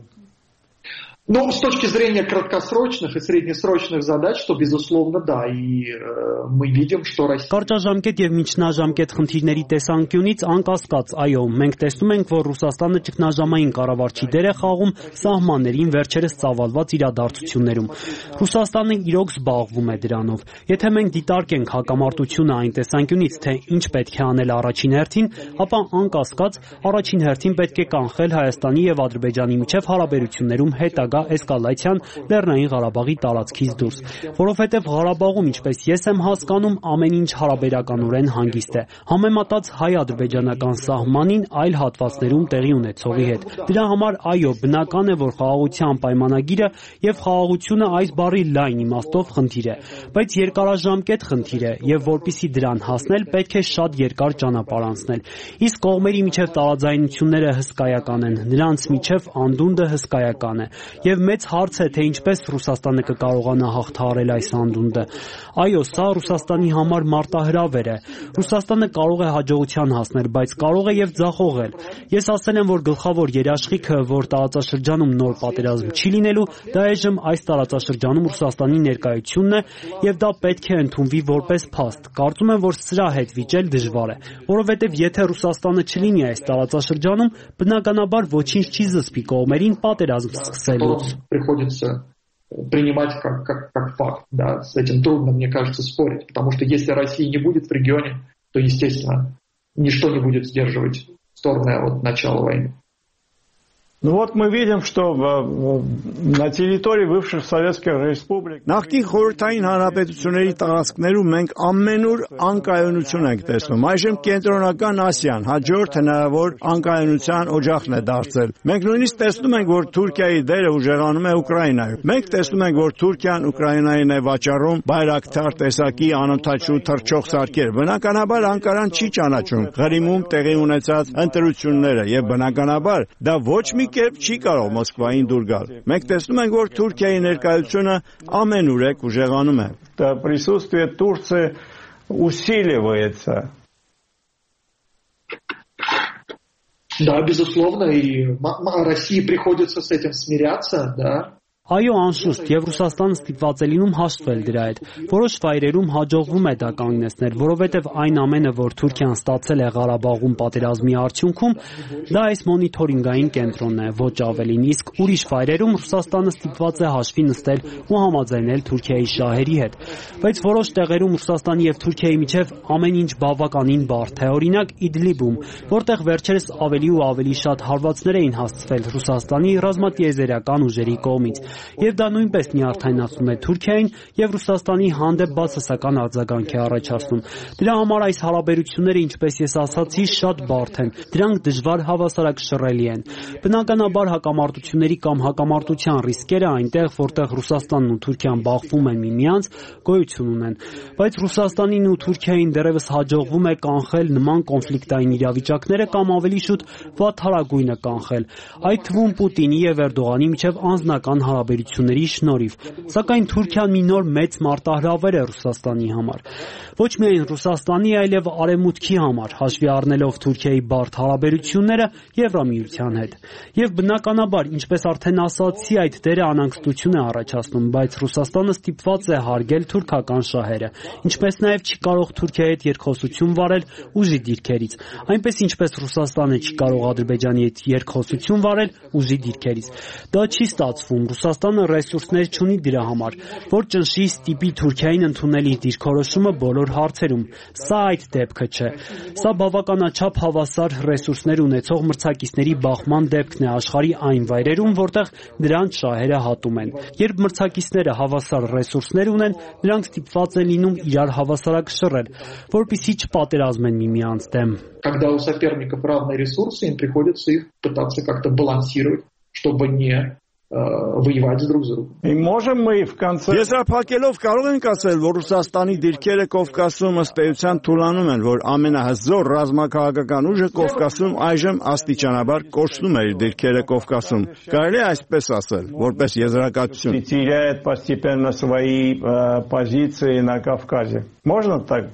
Ну, с точки зрения краткосрочных и среднесрочных задач, то, безусловно, да. И мы видим, что Россия... Կարճաժամկետ եւ միջնաժամկետ խնդիրների տեսանկյունից անկասկած, այո, մենք տեսնում ենք, որ Ռուսաստանը ճգնաժամային կառավարչի դեր է խաղում սահմաններին վերջերս ծավալված իրադարձություններում։ Ռուսաստանը իրոք զբաղվում է դրանով։ Եթե մենք դիտարկենք հակամարտությունը այն տեսանկյունից, թե ինչ պետք է անել առաջին հերթին, ապա անկասկած առաջին հերթին պետք է կանխել Հայաստանի եւ Ադրբեջանի միջև հարաբերություններում հետագա էսկալացիան Լեռնային Ղարաբաղի տարածքից դուրս, որովհետև Ղարաբաղում, ինչպես ես եմ հասկանում, ամեն ինչ հարաբերականորեն հանգիստ է, համեմատած հայ-ադրբեջանական սահմանին այլ հատվածներում տեղի ունեցողի հետ։ Դրա համար այո, բնական է, որ խաղաղության պայմանագիրը եւ խաղաղությունը այս բառի լայն իմաստով խնդիր է, բայց երկարաժամկետ խնդիր է եւ որպիսի դրան հասնել, պետք է շատ երկար ճանապարհ անցնել։ Իսկ կողմերի միջև տարաձայնությունները հսկայական են, նրանց միջև անդունդը հսկայական է։ Եվ մեծ հարց է, թե ինչպես Ռուսաստանը կկարողանա հաղթահարել այս անդունդը։ Այո, սա Ռուսաստանի համար մարտահրավեր է։ Ռուսաստանը կարող է հաջողության հասնել, բայց կարող է եւ ձախողել։ Ես ասել եմ, որ գլխավոր երաշխիքը, որ տարածաշրջանում նոր պատերազմ չի լինելու, դա այժմ այս տարածաշրջանում Ռուսաստանի ներկայությունն է, եւ դա պետք է ընդունվի որպես փաստ։ Կարծում եմ, որ սրա հետ վիճել դժվար է, որովհետեւ եթե Ռուսաստանը չլինի այս տարածաշրջանում, բնականաբար ոչինչ չի զսպի կողմերին պատերազմ սկսելու։ Приходится принимать как факт. Да. С этим трудно, мне кажется, спорить. Потому что если Россия не будет в регионе, то, естественно, ничто не будет сдерживать стороны от начала войны. Ну вот мы видим, что на территории бывших советских республик... Նախկին խորհրդային հանրապետությունների տարածքներում մենք ամենուր անկայունություն ենք տեսնում։ Այժմ կենտրոնական Ասիան հաջորդ հնարավոր անկայունության օջախն է դարձել։ Մենք նույնիսկ տեսնում ենք, որ Թուրքիայի դերը ուժեղանում է Ուկրաինայում։ Մենք տեսնում ենք, որ Թուրքիան Ուկրաինային է վաճառում բայրակթար տեսակի անօթաչու թռչող սարքեր։ Բնականաբար Անկարան չի ճանաչում Ղրիմում տեղի ունեցած ընտրությունները եւ բնականաբար դա ոչ մի կերպ չի կարող Մոսկվային դուր գալ։ Մենք տեսնում ենք, որ Թուրքիայի ներկայությունը ամենուրեք ուժեղանում է։ Присутствие Турции усиливается. Да, безусловно, и России приходится с этим смиряться, да. Այո, անշուշտ, եւ Ռուսաստանը ստիպված է լինում հաշտվել դրա հետ։ Որոշ վայրերում հաջողվում է դա կանգնեցնել, որովհետեւ այն ամենը, որ Թուրքիան ստացել է Ղարաբաղում պատերազմի արդյունքում, դա այս մոնիթորինգային կենտրոնն է, ոչ ավելին, իսկ ուրիշ վայրերում Ռուսաստանը ստիպված է հաշվի նստել ու համաձայնել Թուրքիայի շահերի հետ։ Բայց որոշ տեղերում Ռուսաստանի եւ Թուրքիայի միջև ամեն ինչ բավականին բարդ է, օրինակ Իդլիբում, որտեղ վերջերս ավելի ու ավելի շատ հարվածներ էին հասցվել Ռուսաստանի ռազմատիեզերական ուժերի կողմից։ Եվ դա նույնպես նյարդայնացնում է Թուրքիային եւ Ռուսաստանի հանդեպ բացասական արձագանք է առաջացնում։ Դրա համար այս հարաբերությունները, ինչպես ես ասացի, շատ բարդ են։ Դրանք դժվար հավասարակշռելի են։ Բնականաբար հակամարտությունների կամ հակամարտության ռիսկերը այնտեղ, որտեղ Ռուսաստանն ու Թուրքիան բախվում են միմյանց, գոյություն ունեն։ Բայց Ռուսաստանին ու Թուրքիային դեռևս հաջողվում է կանխել նման կոնֆլիկտային իրավիճակները կամ ավելի շուտ վատթարագույնը կանխել։ Այդ թվում Պուտինի եւ Էրդողանի միջև անձնական հարաբերությունները հարաբերությունների շնորհիվ, սակայն Թուրքիան մի նոր մեծ մարտահրավեր է Ռուսաստանի համար։ Ոչ միայն Ռուսաստանի, այլև Արևմուտքի համար, հաշվի առնելով Թուրքիայի բարդ հարաբերությունները Եվրամիության հետ։ Եվ բնականաբար, ինչպես արդեն ասացի, այդ դերը անհանգստություն է առաջացնում, բայց Ռուսաստանը ստիպված է հարգել թուրքական շահերը, ինչպես նաև չի կարող Թուրքիայի հետ երկխոսություն վարել ուժի դիրքերից, այնպես ինչպես Ռուսաստանը չի կարող Ադրբեջանի հետ երկխոսություն վարել ուժի դիրքերից։ Դա չի ստացվում, Ռուսաստանը ռեսուրսներ չունի դրա համար, որ ճնշի ստիպի Թուրքիային ընդունել իր դիրքորոշումը բոլոր հարցերում։ Սա այդ դեպքը չէ։ Սա բավականաչափ հավասար ռեսուրսներ ունեցող մրցակիցների բախման դեպքն է աշխարհի այն վայրերում, որտեղ դրանց շահերը հատում են։ Երբ մրցակիցները հավասար ռեսուրսներ ունեն, նրանք ստիպված են լինում իրար հավասարակշռել, որպեսզի չպատերազմեն միմյանց дем. Когда у соперников равные ресурсы, им приходится их пытаться как-то балансировать, чтобы не воевать друг с другом. Եզրափակելով կարող ենք ասել, որ Ռուսաստանի դիրքերը Կովկասում ըստ էության թուլանում են, որ ամենահզոր ռազմաքաղաքական ուժը Կովկասում այժմ աստիճանաբար կորցնում է իր դիրքերը Կովկասում։ Կարելի է այսպես ասել, որպես եզրակացություն։ Теряет постепенно свои позиции на Кавказе. Можно так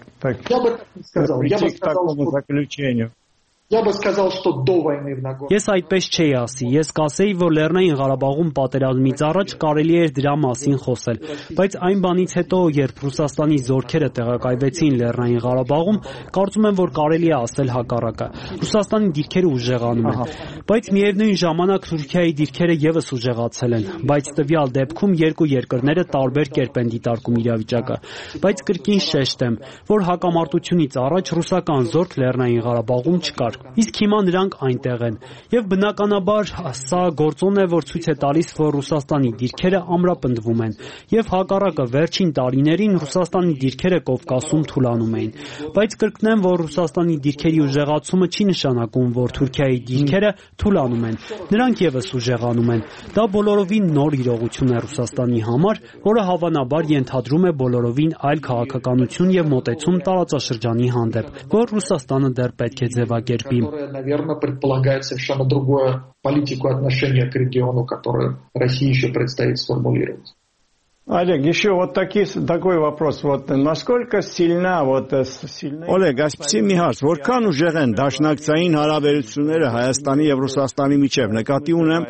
прийти к такому заключению? Я бы сказал, что до войны в Нагорном. Ես այդպես չէի ասի, ես կասեի, որ Լեռնային Ղարաբաղում պատերազմից առաջ կարելի էր դրա մասին խոսել, բայց այն բանից հետո, երբ Ռուսաստանի զորքերը տեղակայվեցին Լեռնային Ղարաբաղում, կարծում եմ, որ կարելի է ասել հակառակը։ Ռուսաստանի դիրքերը ուժեղանում են, բայց միևնույն ժամանակ Թուրքիայի դիրքերը եւս ուժեղացել են, բայց տվյալ դեպքում երկու երկրները տարբեր կերպ են դիտարկում իրավիճակը, բայց կրկին շեշտեմ, որ հակամարտությունից առաջ ռուսական զորք Լեռնային Ղարաբաղում չկար։ Իսկ հիմա նրանք այնտեղ են։ Եվ բնականաբար սա գործոն է, որ ցույց է տալիս, որ Ռուսաստանի դիրքերը ամրապնդվում են։ Եվ հակառակը վերջին տարիներին Ռուսաստանի դիրքերը Կովկասում թուլանում էին։ Բայց կրկնեմ, որ Ռուսաստանի դիրքերի ուժեղացումը չի նշանակում, որ Թուրքիայի դիրքերը թուլանում են։ Նրանք եւս ուժեղանում են։ Դա բոլորովին նոր իրողություն է Ռուսաստանի համար, որը հավանաբար ենթադրում է բոլորովին այլ քաղաքականություն եւ մոտեցում տարածաշրջանի հանդեպ, որ Ռուսաստանը դեռ պետք է ձևակերպի. которая, наверное, предполагает совершенно другую политику отношения к региону, которую России еще предстоит сформулировать. Олег, еще вот такой вопрос. Вот насколько сильна Օլեգ, այսպեսի մի հարց, որքան ուժեղ են դաշնակցային հարաբերությունները Հայաստանի եւ Ռուսաստանի միջև, նկատի ունեմ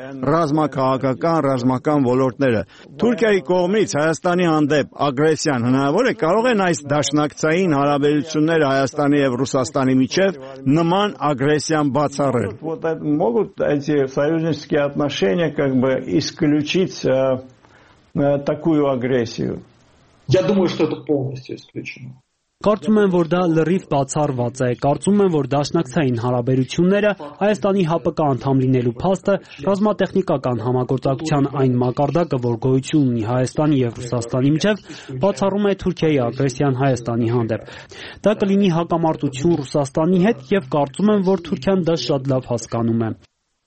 ռազմական ոլորտները։ Թուրքիայի կողմից Հայաստանի հանդեպ ագրեսիան հնարավոր է, կարող են այս դաշնակցային հարաբերությունները Հայաստանի եւ Ռուսաստանի միջև նման ագրեսիան բացառել։ Вот могут эти союзнические отношения как бы исключить такую агрессию? Я думаю, что это полностью исключено. Կարծում եմ, որ դա լրիվ բացառված է։ Կարծում եմ, որ դաշնակցային հարաբերությունները Հայաստանի ՀԱՊԿ անդամ լինելու փաստը ռազմատեխնիկական համագործակցության այն մակարդակը, որ գոյություն ունի Հայաստանի եւ Ռուսաստանի միջև, բացառում է Թուրքիայի ագրեսիան Հայաստանի հանդեպ։ Դա կլինի հակամարտություն Ռուսաստանի հետ եւ կարծում եմ, որ Թուրքիան դա շատ լավ հասկանում է։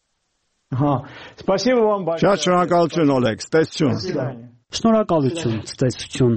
Спасибо вам большое. Շատ շնորհակալություն, Օլեգ, ստեսություն։ Շնորհակալություն, ցտեսություն։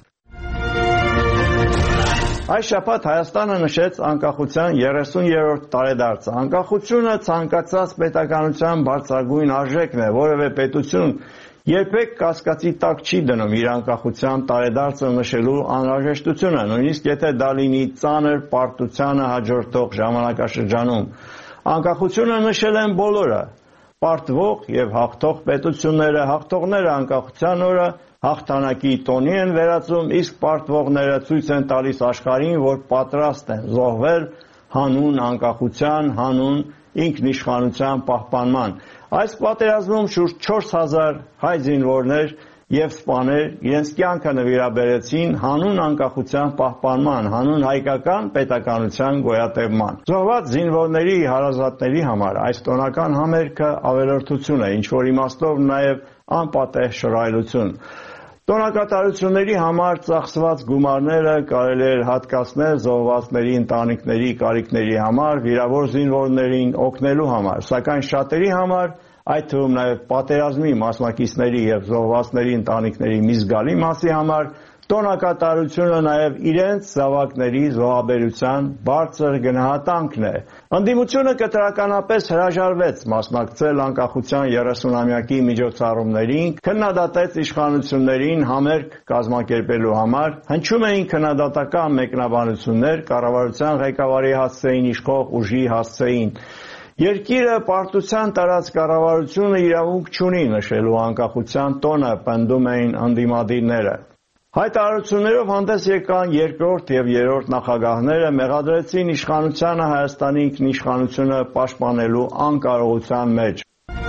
Այս շաբաթ Հայաստանը նշեց անկախության 30-րդ տարեդարձը։ Անկախությունը ցանկացած պետականության բարձրագույն արժեքն է, որևէ պետություն երբեք կասկածի տակ չի դնում իր անկախության տարեդարձը նշելու անհրաժեշտությունը, նույնիսկ եթե դա լինի ծանր պարտությանը հաջորդող ժամանակաշրջանում։ Անկախությունը նշել են բոլորը՝ պարտվող եւ հաղթող պետությունները, հաղթողները անկախության օրը հաղթանակի տոնի են վերածում, իսկ պարտվողները ցույց են տալիս աշխարհին, որ պատրաստ են զոհվել հանուն անկախության, հանուն ինքնիշխանության պահպանման։ Այս պատերազմում շուրջ 4000 հայ զինվորներ եւ սպաներ իրենց կյանքը նվիրաբերեցին հանուն անկախության պահպանման, հանուն հայկական պետականության գոյատևման։ Զոհված զինվորների հարազատների համար այս տոնական համերգը ավելորդություն է, ինչ որ իմաստով նաեւ անպատեհ շռայլություն։ Տոնակատարությունների համար ծախսված գումարները կարելի է հատկացնել զոհվածների ընտանիքների կարիքների համար, վիրավոր զինվորներին օգնելու համար, սակայն շատերի համար, այդ թվում նաև պատերազմի մասնակիցների եւ զոհվածների ընտանիքների մի զգալի մասի համար, տոնակատարությունը նաև իրենց զավակների զոհաբերության բարձր գնահատանքն է։ Ընդդիմությունը կտրականապես հրաժարվեց մասնակցել անկախության 30-ամյակի միջոցառումներին, քննադատեց իշխանություններին համերգ կազմակերպելու համար, հնչում էին քննադատական մեկնաբանություններ, կառավարության ղեկավարի հասցեին իշխող ուժի հասցեին։ Երկիրը պարտության տարած կառավարությունը իրավունք չունի նշելու անկախության տոնը, պնդում էին ընդդիմադիրները։ Հայտարարություններով հանդես եկան երկրորդ եւ երրորդ նախագահները, մեղադրեցին իշխանությանը Հայաստանի ինքնիշխանությունը պաշտպանելու անկարողության մեջ։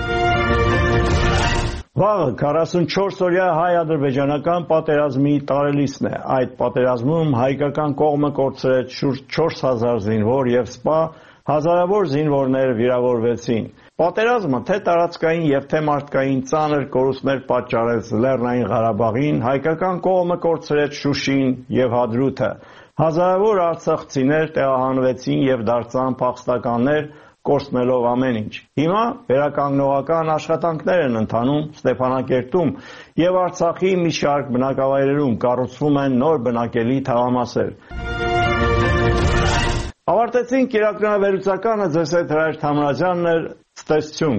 Վաղը 44-օրյա հայ-ադրբեջանական պատերազմի տարելիցն է։ Այդ պատերազմում հայկական կողմը կորցրեց շուրջ 4000 զինվոր եւ սպա հազարավոր զինվորներ վիրավորվեցին։ Պատերազմը թե տարածքային եւ թե մարդկային ծանր կորուստներ պատճառեց Լեռնային Ղարաբաղին, հայկական կողմը կորցրեց Շուշին եւ Հադրութը։ Հազարավոր արցախցիներ տեղահանվեցին եւ դարձան փախստականներ, կորցնելով ամեն ինչ։ Հիմա վերականգնողական աշխատանքներ են ընթանում Ստեփանակերտում եւ Արցախի մի շարք բնակավայրերում կառուցվում են նոր բնակելի թաղամասեր։ Ավարտեցինք իրաքնահավերությանը, ձեզ հետ Հրայր Թամրազյանն էր, ցտեսություն։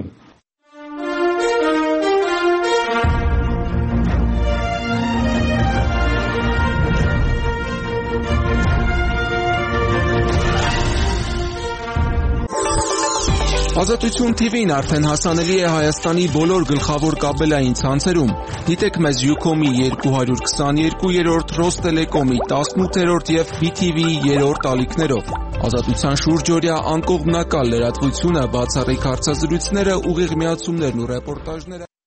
Ազատություն TV-ն արդեն հասանելի է Հայաստանի բոլոր գլխավոր կաբելային ցանցերում։ Դիտեք մեզ Ucom-ի 222-րդ, Ռոստելեկոմի 18-րդ եւ BTV-ի 3-րդ ալիքներով։ Ազատության շուրջօրյա անկողմնակալ լրատվությունը, բացառիկ հարցազրույցները, ուղիղ միացումներն ու ռեպորտաժները